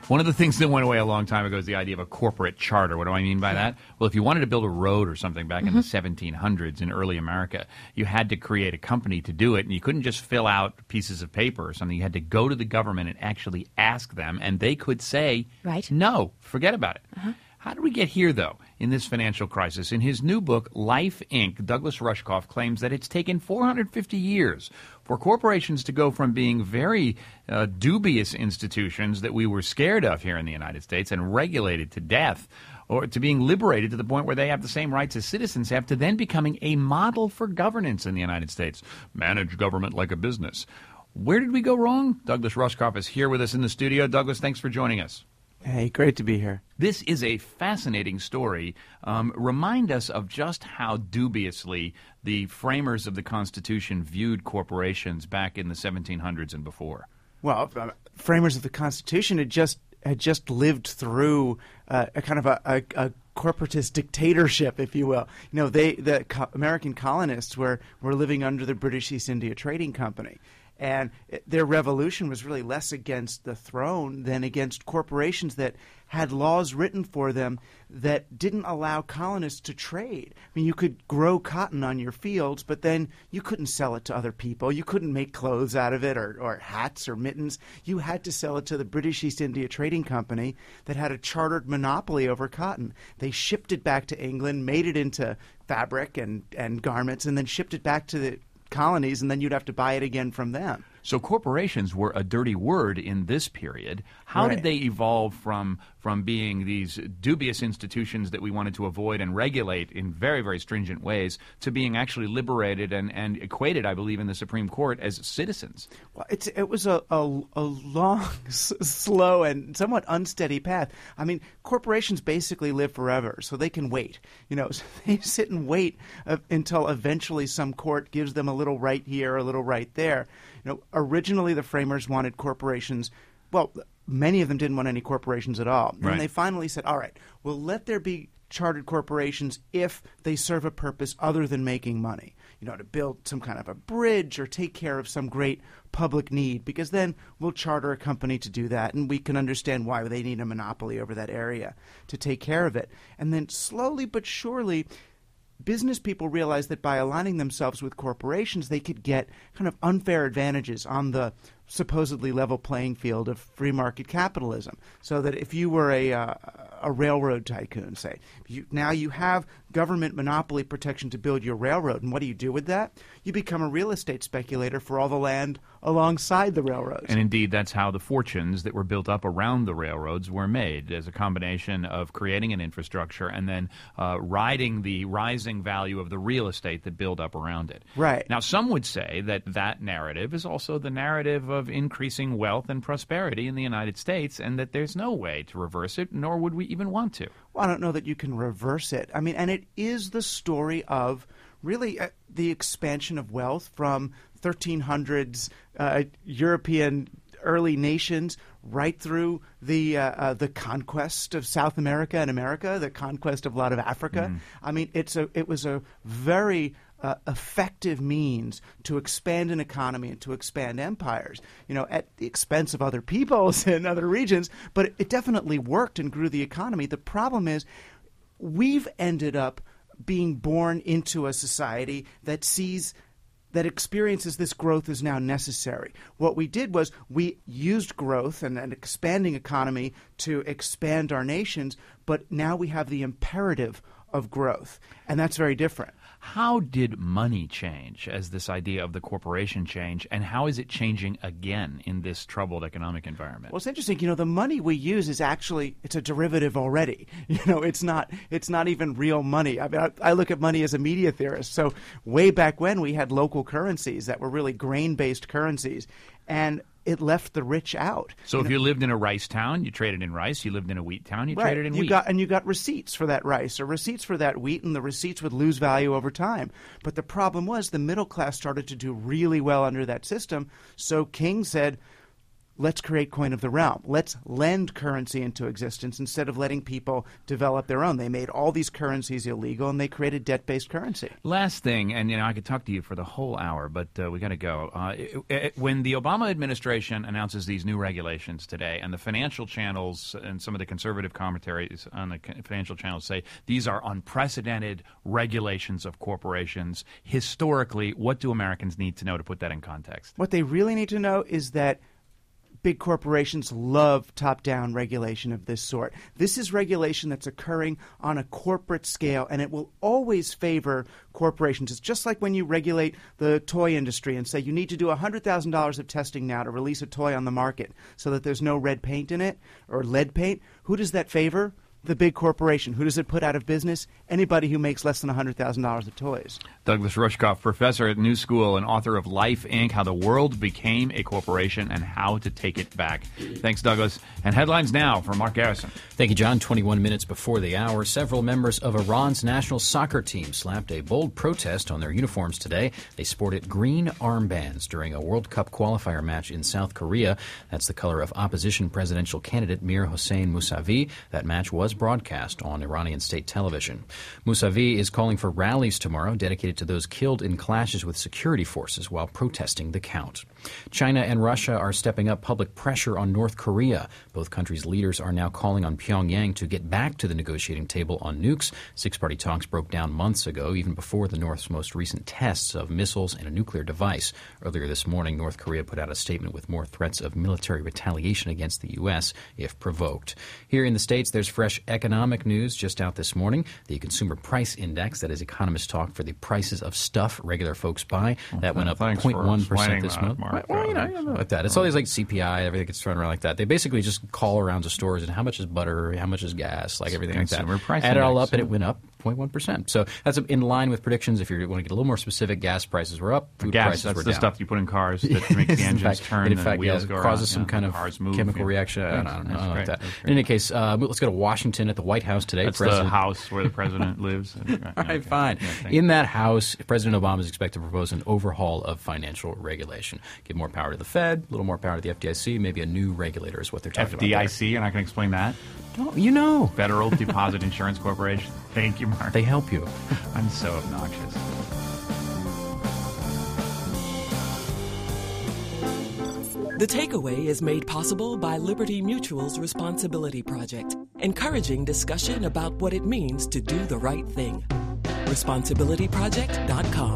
One of the things that went away a long time ago is the idea of a corporate charter. What do I mean by that? Well, if you wanted to build a road or something back mm-hmm. in the seventeen hundreds in early America, you had to create a company to do it, and you couldn't just fill out pieces of paper or something. You had to go to the government and actually ask them, and they could say, right. no, forget about it. Uh-huh. How did we get here, though, in this financial crisis? In his new book, Life, Incorporated, Douglas Rushkoff claims that it's taken four hundred fifty years for corporations to go from being very uh, dubious institutions that we were scared of here in the United States and regulated to death, or to being liberated to the point where they have the same rights as citizens have, to then becoming a model for governance in the United States. Manage government like a business. Where did we go wrong? Douglas Rushkoff is here with us in the studio. Douglas, thanks for joining us. Hey, great to be here. This is a fascinating story. Um, remind us of just how dubiously the framers of the Constitution viewed corporations back in the seventeen hundreds and before. Well, uh, framers of the Constitution had just had just lived through uh, a kind of a, a, a corporatist dictatorship, if you will. You know, they the co- American colonists were were living under the British East India Trading Company. And their revolution was really less against the throne than against corporations that had laws written for them that didn't allow colonists to trade. I mean, you could grow cotton on your fields, but then you couldn't sell it to other people. You couldn't make clothes out of it or, or hats or mittens. You had to sell it to the British East India Trading Company that had a chartered monopoly over cotton. They shipped it back to England, made it into fabric and, and garments, and then shipped it back to the colonies, and then you'd have to buy it again from them. So corporations were a dirty word in this period. How Right. did they evolve from from being these dubious institutions that we wanted to avoid and regulate in very, very stringent ways to being actually liberated and, and equated, I believe, in the Supreme Court as citizens? Well, it's, it was a, a, a long, s- slow, and somewhat unsteady path. I mean, corporations basically live forever, so they can wait. You know, so they sit and wait uh, until eventually some court gives them a little right here, a little right there. You know, originally the framers wanted corporations. Well, many of them didn't want any corporations at all. And Right. they finally said, all right, well, let there be chartered corporations if they serve a purpose other than making money, you know, to build some kind of a bridge or take care of some great public need, because then we'll charter a company to do that, and we can understand why they need a monopoly over that area to take care of it. And then slowly but surely, business people realized that by aligning themselves with corporations, they could get kind of unfair advantages on the supposedly level playing field of free market capitalism. So that if you were a uh, a railroad tycoon, say, you, now you have government monopoly protection to build your railroad, and what do you do with that? You become a real estate speculator for all the land alongside the railroads. And indeed, that's how the fortunes that were built up around the railroads were made, as a combination of creating an infrastructure and then uh, riding the rising value of the real estate that built up around it. Right. Now, some would say that that narrative is also the narrative of increasing wealth and prosperity in the United States, and that there's no way to reverse it, nor would we even want to. Well, I don't know that you can reverse it. I mean, and it is the story of really uh, the expansion of wealth from thirteen hundreds uh, European early nations right through the uh, uh, the conquest of South America and America, the conquest of a lot of Africa. Mm. I mean, it's a it was a very uh, effective means to expand an economy and to expand empires, you know, at the expense of other peoples and other regions. But it, it definitely worked and grew the economy. The problem is we've ended up being born into a society that sees that experiences this growth is now necessary. What we did was we used growth and an expanding economy to expand our nations, but now we have the imperative of growth, and that's very different. How did money change as this idea of the corporation changed, and how is it changing again in this troubled economic environment? Well, it's interesting. You know, the money we use is actually it's a derivative already. You know, it's not it's not even real money. I mean, I, I look at money as a media theorist. So way back when we had local currencies that were really grain-based currencies, and it left the rich out. So you if know, you lived in a rice town, you traded in rice. You lived in a wheat town, you right. traded in you wheat. Got, and you got receipts for that rice or receipts for that wheat, and the receipts would lose value over time. But the problem was the middle class started to do really well under that system. So King said, let's create coin of the realm. Let's lend currency into existence instead of letting people develop their own. They made all these currencies illegal, and they created debt-based currency. Last thing, and you know, I could talk to you for the whole hour, but uh, we got to go. Uh, it, it, when the Obama administration announces these new regulations today, and the financial channels and some of the conservative commentaries on the financial channels say these are unprecedented regulations of corporations, historically, what do Americans need to know to put that in context? What they really need to know is that big corporations love top-down regulation of this sort. This is regulation that's occurring on a corporate scale, and it will always favor corporations. It's just like when you regulate the toy industry and say you need to do one hundred thousand dollars of testing now to release a toy on the market so that there's no red paint in it or lead paint. Who does that favor? The big corporation. Who does it put out of business? Anybody who makes less than one hundred thousand dollars of toys. Douglas Rushkoff, professor at New School and author of Life, Incorporated, How the World Became a Corporation and How to Take It Back. Thanks, Douglas. And headlines now from Mark Garrison. Thank you, John. twenty-one minutes before the hour, several members of Iran's national soccer team slapped a bold protest on their uniforms today. They sported green armbands during a World Cup qualifier match in South Korea. That's the color of opposition presidential candidate Mir Hossein Mousavi. That match was broadcast on Iranian state television. Mousavi is calling for rallies tomorrow dedicated to those killed in clashes with security forces while protesting the count. China and Russia are stepping up public pressure on North Korea. Both countries' leaders are now calling on Pyongyang to get back to the negotiating table on nukes. Six-party talks broke down months ago, even before the North's most recent tests of missiles and a nuclear device. Earlier this morning, North Korea put out a statement with more threats of military retaliation against the U S if provoked. Here in the States, there's fresh economic news just out this morning. The Consumer Price Index, that is economists talk for the prices of stuff regular folks buy, that went up zero point one percent this month. Mark. Well, you know, you know, like that. It's always like C P I, everything gets thrown around like that. They basically just call around to stores and how much is butter, how much is gas, like everything like that. Consumer Price Add it all Index, up and it went up zero point one percent. So that's in line with predictions. If you want to get a little more specific, gas prices were up, food gas, prices that's were the down. stuff you put in cars that makes the engines fact, turn in fact, and wheels yeah, go causes around, some yeah, kind of cars move, chemical yeah. reaction. I don't, I don't know That's like great. that. That's In any case, uh, let's go to Washington at the White House today. That's President... the house where the president lives. All right, fine. Yeah, in that house, President Obama is expected to propose an overhaul of financial regulation. Give more power to the Fed, a little more power to the F D I C, maybe a new regulator is what they're talking F D I C, about. you're not going to explain that? No, you know. Federal Deposit Insurance Corporation. Thank you, Mark. They help you. I'm so obnoxious. The Takeaway is made possible by Liberty Mutual's Responsibility Project, encouraging discussion about what it means to do the right thing. responsibility project dot com.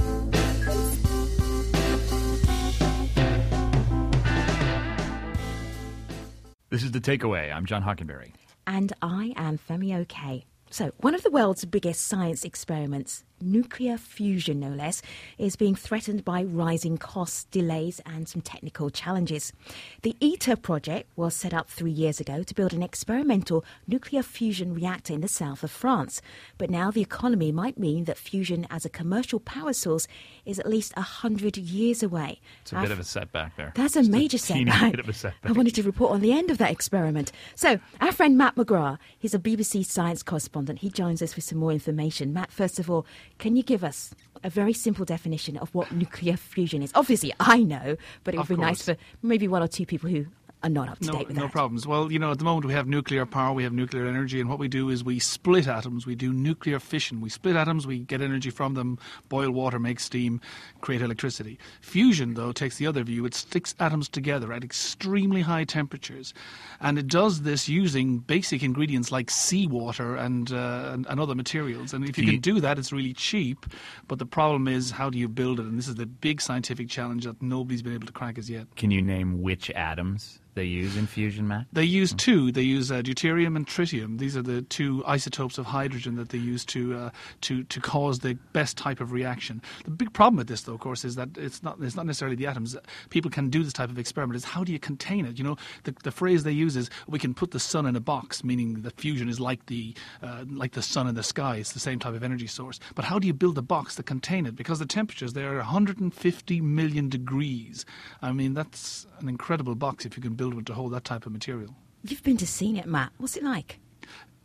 This is The Takeaway. I'm John Hockenberry. And I am Femi Oke. So, one of the world's biggest science experiments, nuclear fusion no less, is being threatened by rising costs, delays and some technical challenges. The ITER project was set up three years ago to build an experimental nuclear fusion reactor in the south of France. But now the economy might mean that fusion as a commercial power source is at least one hundred years away. It's a Our bit of a setback there. That's a Just major a teeny setback. bit of a setback. I wanted to report on the end of that experiment. So, our friend Matt McGrath, he's a B B C science correspondent. He joins us with some more information. Matt, first of all, can you give us a very simple definition of what nuclear fusion is? Obviously, I know, but it would Of be course. nice for maybe one or two people who are not up to No, date with no that. problems. Well, you know, at the moment we have nuclear power, we have nuclear energy, and what we do is we split atoms. We do nuclear fission. We split atoms, we get energy from them, boil water, make steam, create electricity. Fusion, though, takes the other view. It sticks atoms together at extremely high temperatures, and it does this using basic ingredients like seawater and, uh, and, and other materials. And if you Do can you- do that, it's really cheap, but the problem is how do you build it? And this is the big scientific challenge that nobody's been able to crack as yet. Can you name which atoms they use in fusion, Matt? They use two. They use uh, deuterium and tritium. These are the two isotopes of hydrogen that they use to uh, to to cause the best type of reaction. The big problem with this, though, of course, is that it's not it's not necessarily the atoms. People can do this type of experiment. It's how do you contain it? You know, the, the phrase they use is we can put the sun in a box, meaning that fusion is like the uh, like the sun in the sky. It's the same type of energy source. But how do you build a box to contain it? Because the temperatures there are one hundred fifty million degrees. I mean, that's an incredible box if you can build one to hold that type of material. You've been to seen it, Matt. What's it like?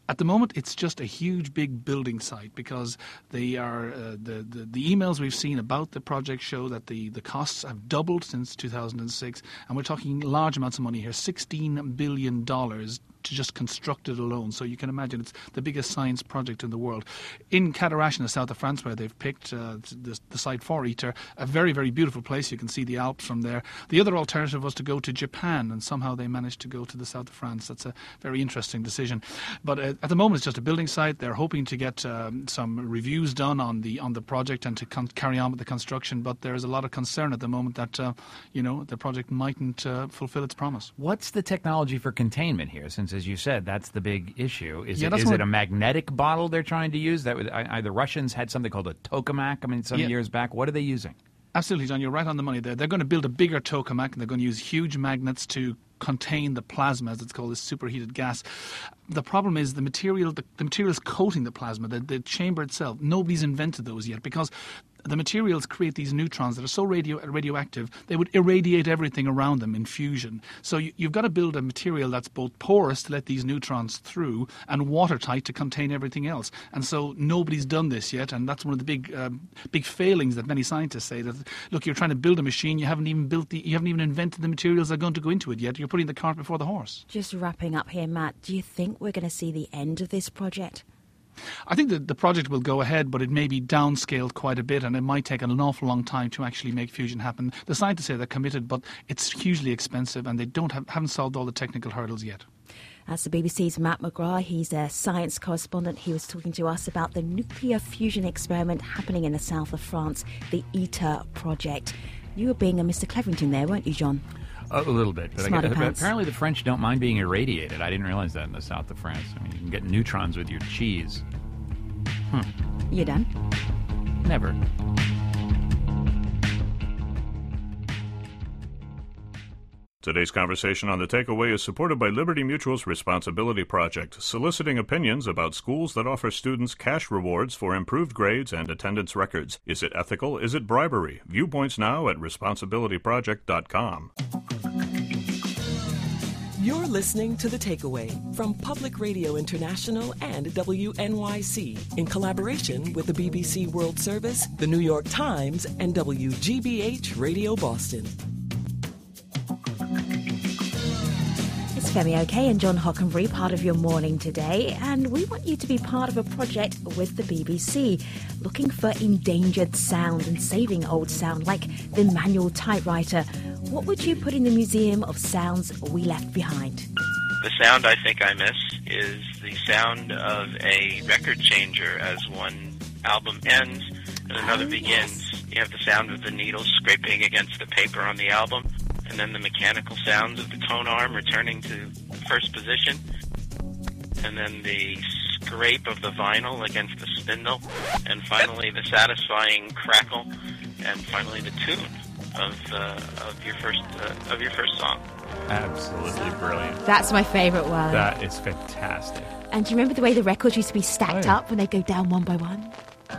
At the moment, it's just a huge, big building site because they are uh, the, the the emails we've seen about the project show that the, the costs have doubled since two thousand six, and we're talking large amounts of money here, sixteen billion dollars to just construct it alone. So you can imagine it's the biggest science project in the world. In Cadarache in the south of France, where they've picked uh, the, the site for ITER, a very, very beautiful place. You can see the Alps from there. The other alternative was to go to Japan, and somehow they managed to go to the south of France. That's a very interesting decision. But uh, at the moment, it's just a building site. They're hoping to get um, some reviews done on the on the project and to con- carry on with the construction. But there's a lot of concern at the moment that uh, you know the project mightn't uh, fulfill its promise. What's the technology for containment here? Since, as you said, that's the big issue. Is Yeah, it that's is what- it a magnetic bottle they're trying to use? That was, I, I, the Russians had something called a tokamak. I mean, some Yeah. years back. What are they using? Absolutely, John. You're right on the money there. They're going to build a bigger tokamak, and they're going to use huge magnets to contain the plasma, as it's called, this superheated gas. The problem is the material, the, the materials coating the plasma, the, the chamber itself. Nobody's invented those yet because the materials create these neutrons that are so radio, radioactive, they would irradiate everything around them in fusion. So you, you've got to build a material that's both porous to let these neutrons through and watertight to contain everything else. And so nobody's done this yet, and that's one of the big um, big failings that many scientists say, that, look, you're trying to build a machine, you haven't even built the, you haven't even invented the materials that are going to go into it yet. You're putting the cart before the horse. Just wrapping up here, Matt, do you think we're going to see the end of this project? I think that the project will go ahead, but it may be downscaled quite a bit, and it might take an awful long time to actually make fusion happen. The scientists say they're committed, but it's hugely expensive, and they don't have, haven't solved all the technical hurdles yet. That's the B B C's Matt McGrath. He's a science correspondent. He was talking to us about the nuclear fusion experiment happening in the south of France, the ITER project. You were being a Mister Cleverington there, weren't you, John? A little bit. But I Smarty guess, pants. apparently the French don't mind being irradiated. I didn't realize that in the south of France. I mean, you can get neutrons with your cheese. Hmm. You done? Never. Today's conversation on The Takeaway is supported by Liberty Mutual's Responsibility Project, soliciting opinions about schools that offer students cash rewards for improved grades and attendance records. Is it ethical? Is it bribery? Viewpoints now at responsibility project dot com. You're listening to The Takeaway from Public Radio International and W N Y C in collaboration with the B B C World Service, the New York Times, and W G B H Radio Boston. It's Femi OK and John Hockenbury, part of your morning today, and we want you to be part of a project with the B B C, looking for endangered sound and saving old sound, like the manual typewriter. What would you put in the Museum of Sounds We Left Behind? The sound I think I miss is the sound of a record changer as one album ends and another Oh, begins. yes. You have the sound of the needle scraping against the paper on the album, and then the mechanical sounds of the tone arm returning to first position, and then the scrape of the vinyl against the spindle, and finally the satisfying crackle, and finally the tune of uh, of your first uh, of your first song. Absolutely brilliant. That's my favourite one. That is fantastic. And do you remember the way the records used to be stacked Oh, yeah. up when they go down one by one?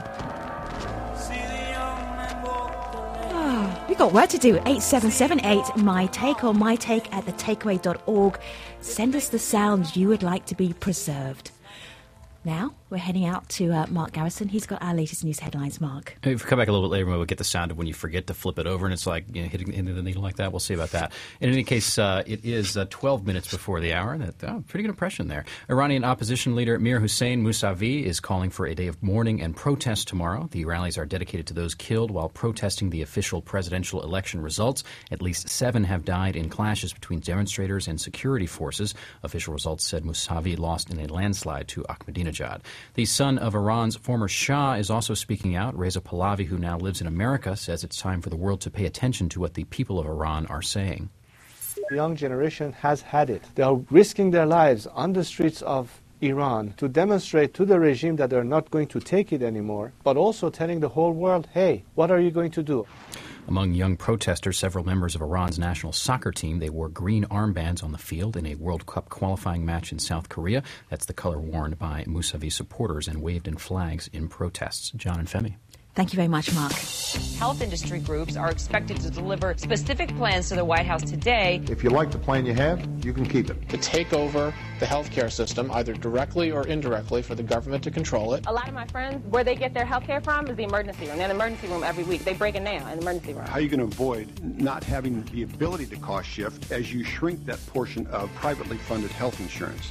Oh, we got work to do. eight seven seven eight, my take or my take at the takeaway dot org. Send us the sounds you would like to be preserved. Now, we're heading out to uh, Mark Garrison. He's got our latest news headlines, Mark. If we come back a little bit later, we'll get the sound of when you forget to flip it over, and it's like, you know, hitting into the needle like that. We'll see about that. In any case, uh, it is uh, twelve minutes before the hour. That oh, pretty good impression there. Iranian opposition leader Mir Hossein Mousavi is calling for a day of mourning and protest tomorrow. The rallies are dedicated to those killed while protesting the official presidential election results. At least seven have died in clashes between demonstrators and security forces. Official results said Mousavi lost in a landslide to Ahmadinejad. The son of Iran's former Shah is also speaking out. Reza Pahlavi, who now lives in America, says it's time for the world to pay attention to what the people of Iran are saying. The young generation has had it. They are risking their lives on the streets of Iran to demonstrate to the regime that they're not going to take it anymore, but also telling the whole world, hey, what are you going to do? Among young protesters, several members of Iran's national soccer team, they wore green armbands on the field in a World Cup qualifying match in South Korea. That's the color worn by Mousavi supporters and waved in flags in protests. John and Femi. Thank you very much, Mark. Health industry groups are expected to deliver specific plans to the White House today. If you like the plan you have, you can keep it. To take over the healthcare system, either directly or indirectly, for the government to control it. A lot of my friends, where they get their health care from is the emergency room. They're in the emergency room every week. They break it down in the emergency room. How are you going to avoid not having the ability to cost shift as you shrink that portion of privately funded health insurance?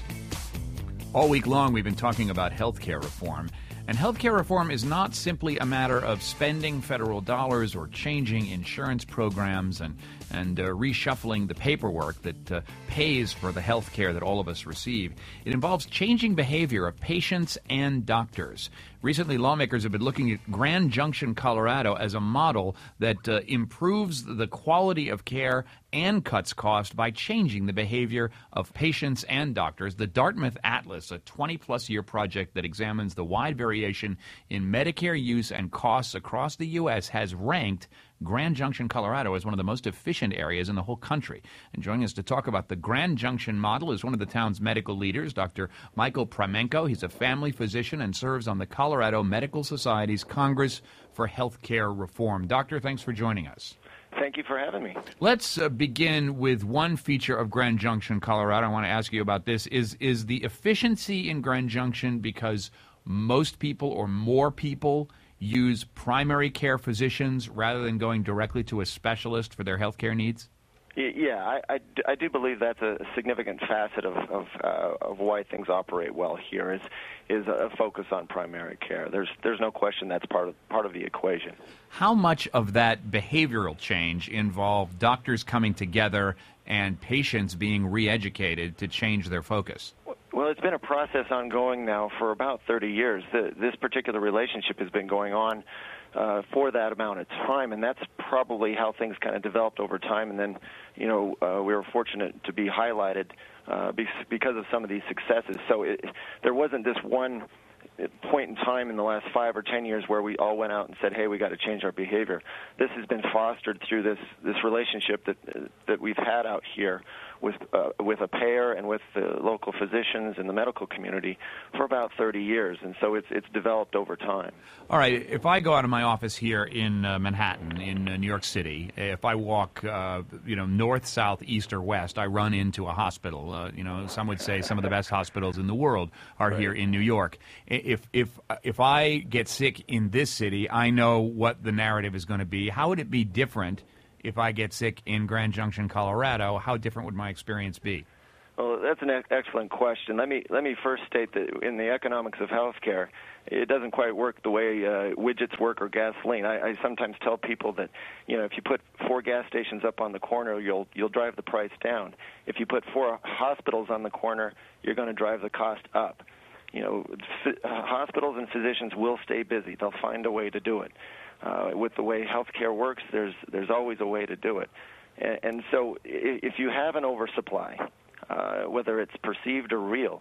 All week long, we've been talking about health care reform. And healthcare reform is not simply a matter of spending federal dollars or changing insurance programs and, and uh, reshuffling the paperwork that uh, pays for the health care that all of us receive. It involves changing behavior of patients and doctors. Recently, lawmakers have been looking at Grand Junction, Colorado, as a model that uh, improves the quality of care and cuts cost by changing the behavior of patients and doctors. The Dartmouth Atlas, a twenty-plus year project that examines the wide variation in Medicare use and costs across the U S, has ranked Grand Junction, Colorado, as one of the most efficient areas in the whole country. And joining us to talk about the Grand Junction model is one of the town's medical leaders, Doctor Michael Pramenko. He's a family physician and serves on the Colorado Medical Society's Congress for Healthcare Reform. Doctor, thanks for joining us. Thank you for having me. Let's uh, begin with one feature of Grand Junction, Colorado. I want to ask you about this. Is, is the efficiency in Grand Junction because most people or more people use primary care physicians rather than going directly to a specialist for their health care needs? Yeah, I, I, I do believe that's a significant facet of of, uh, of why things operate well here is is a focus on primary care. There's there's no question that's part of part of the equation. How much of that behavioral change involved doctors coming together and patients being re-educated to change their focus? Well, it's been a process ongoing now for about thirty years. The, this particular relationship has been going on uh, for that amount of time, and that's probably how things kind of developed over time. And then, you know, uh, we were fortunate to be highlighted uh, because of some of these successes. So it, there wasn't this one point in time in the last five or ten years where we all went out and said, hey, we got to change our behavior. This has been fostered through this this relationship that that we've had out here with uh, with a payer and with the local physicians and the medical community for about thirty years, and so it's it's developed over time. All right, if I go out of my office here in uh, Manhattan, in uh, New York City, if I walk, uh, you know, north, south, east, or west, I run into a hospital. Uh, you know, some would say some of the best hospitals in the world are right here in New York. If if if I get sick in this city, I know what the narrative is going to be. How would it be different if I get sick in Grand Junction, Colorado? How different would my experience be? Well, that's an excellent question. Let me let me first state that in the economics of healthcare, it doesn't quite work the way uh, widgets work or gasoline. I, I sometimes tell people that, you know, if you put four gas stations up on the corner, you'll you'll drive the price down. If you put four hospitals on the corner, you're going to drive the cost up. You know, f- hospitals and physicians will stay busy. They'll find a way to do it. Uh, with the way healthcare works, there's there's always a way to do it. And, and so if you have an oversupply, uh, whether it's perceived or real,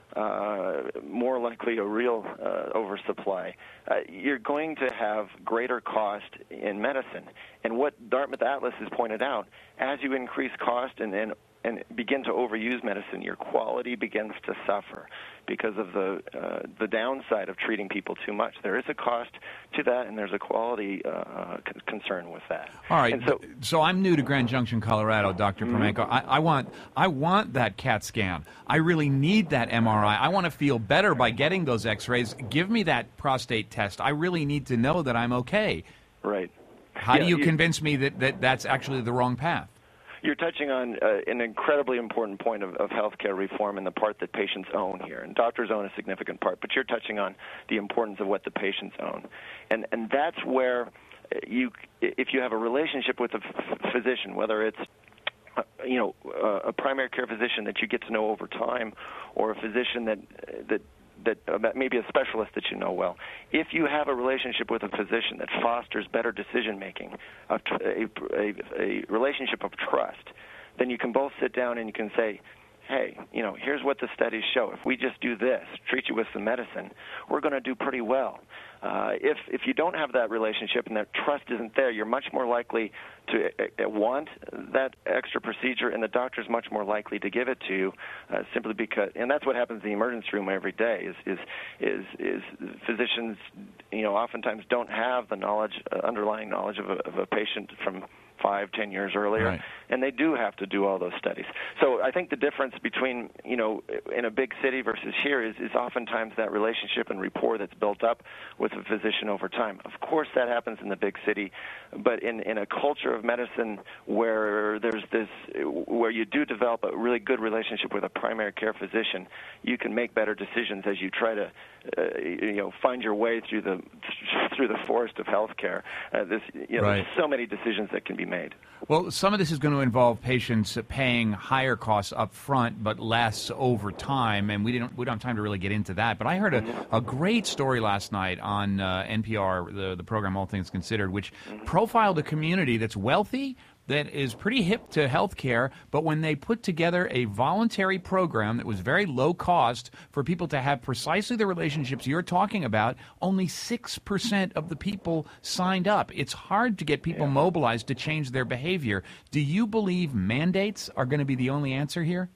uh, more likely a real uh, oversupply, uh, you're going to have greater cost in medicine. And what Dartmouth Atlas has pointed out, as you increase cost and, and and begin to overuse medicine, your quality begins to suffer because of the uh, the downside of treating people too much. There is a cost to that, and there's a quality uh, c- concern with that. All right. And so, so I'm new to Grand Junction, Colorado, Doctor Mm-hmm. Pramenko. I, I want I want that CAT scan. I really need that M R I. I want to feel better by getting those X-rays. Give me that prostate test. I really need to know that I'm okay. Right. How Yeah, do you, you- convince me that, that that's actually the wrong path? You're touching on uh, an incredibly important point of, of healthcare reform and the part that patients own here. And doctors own a significant part, but you're touching on the importance of what the patients own. And and that's where you, if you have a relationship with a f- physician, whether it's uh, you know uh, a primary care physician that you get to know over time, or a physician that that that uh, maybe a specialist that you know well. If you have a relationship with a physician that fosters better decision making, a, a, a, a relationship of trust, then you can both sit down and you can say, hey, you know, here's what the studies show. If we just do this, treat you with some medicine, we're going to do pretty well. Uh, if if you don't have that relationship and that trust isn't there, you're much more likely to uh, want that extra procedure, and the doctor's much more likely to give it to you, uh, simply because. And that's what happens in the emergency room every day. Is is is is physicians, you know, oftentimes don't have the knowledge, uh, underlying knowledge of a, of a patient from five, ten years earlier, right. and they do have to do all those studies. So I think the difference between, you know, in a big city versus here is, is oftentimes that relationship and rapport that's built up with a physician over time. Of course, that happens in the big city, but in, in a culture of medicine where there's this, where you do develop a really good relationship with a primary care physician, you can make better decisions as you try to, uh, you know, find your way through the through the forest of healthcare. Uh, this, you know, Right. there's so many decisions that can be made. Well, some of this is going to involve patients paying higher costs up front, but less over time, and we didn't we don't have time to really get into that. But I heard a, a great story last night on uh, N P R, the, the program All Things Considered, which profiled a community that's wealthy, that is pretty hip to healthcare, but when they put together a voluntary program that was very low cost for people to have precisely the relationships you're talking about, only six percent of the people signed up. It's hard to get people yeah. mobilized to change their behavior. Do you believe mandates are going to be the only answer here?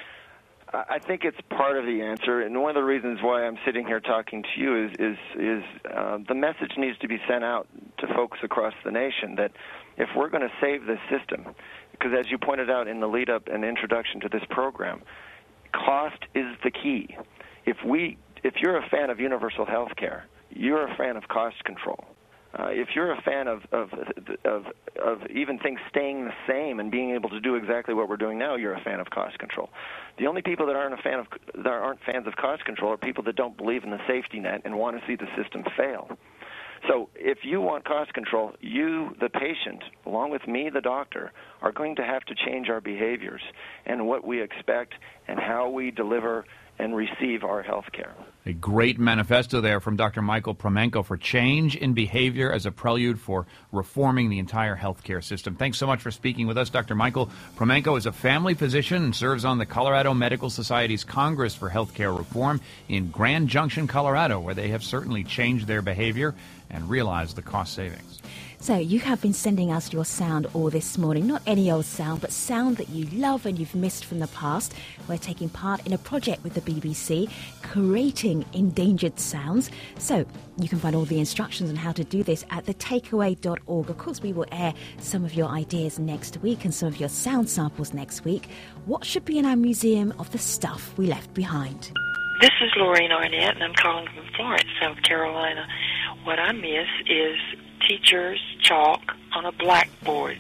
I think it's part of the answer, and one of the reasons why I'm sitting here talking to you is is, is uh, the message needs to be sent out to folks across the nation that if we're going to save this system, because as you pointed out in the lead-up and introduction to this program, cost is the key. If we, if you're a fan of universal health care, you're a fan of cost control. Uh, if you're a fan of, of of of even things staying the same and being able to do exactly what we're doing now, you're a fan of cost control. The only people that aren't a fan of that aren't fans of cost control are people that don't believe in the safety net and want to see the system fail. So if you want cost control, you, the patient, along with me, the doctor, are going to have to change our behaviors and what we expect and how we deliver and receive our health care. A great manifesto there from Doctor Michael Promenko for change in behavior as a prelude for reforming the entire healthcare system. Thanks so much for speaking with us. Doctor Michael Promenko is a family physician and serves on the Colorado Medical Society's Congress for Healthcare Reform in Grand Junction, Colorado, where they have certainly changed their behavior and realized the cost savings. So you have been sending us your sound all this morning, not any old sound, but sound that you love and you've missed from the past. We're taking part in a project with the B B C, creating endangered sounds. So you can find all the instructions on how to do this at the takeaway dot org. Of course, we will air some of your ideas next week and some of your sound samples next week. What should be in our museum of the stuff we left behind? This is Lorraine Arnett, and I'm calling from Florence, South Carolina. What I miss is teachers' chalk on a blackboard.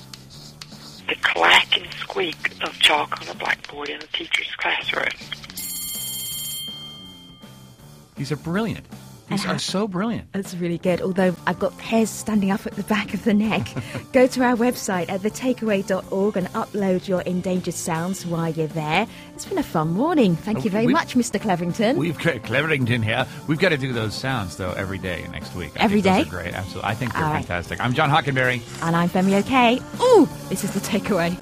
The clack and squeak of chalk on a blackboard in a teacher's classroom. These are brilliant. These Uh-huh. are so brilliant. That's really good, although I've got hairs standing up at the back of the neck. Go to our website at the takeaway dot org and upload your endangered sounds while you're there. It's been a fun morning. Thank you very we- much, Mister Cleverington. We've got Cleverington here. We've got to do those sounds, though, every day next week. I Every think day? Those are great. Absolutely. I think they're All right. fantastic. I'm John Hockenberry. And I'm Femi OK. Ooh, this is The Takeaway.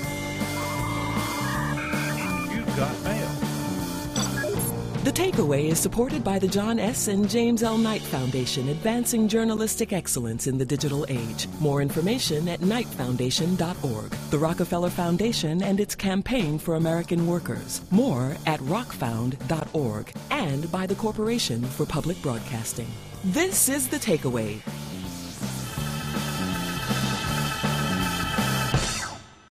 You've got mail. The Takeaway is supported by the John S. and James L. Knight Foundation, advancing journalistic excellence in the digital age. More information at knight foundation dot org. The Rockefeller Foundation and its campaign for American workers. More at rock found dot org. And by the Corporation for Public Broadcasting. This is The Takeaway.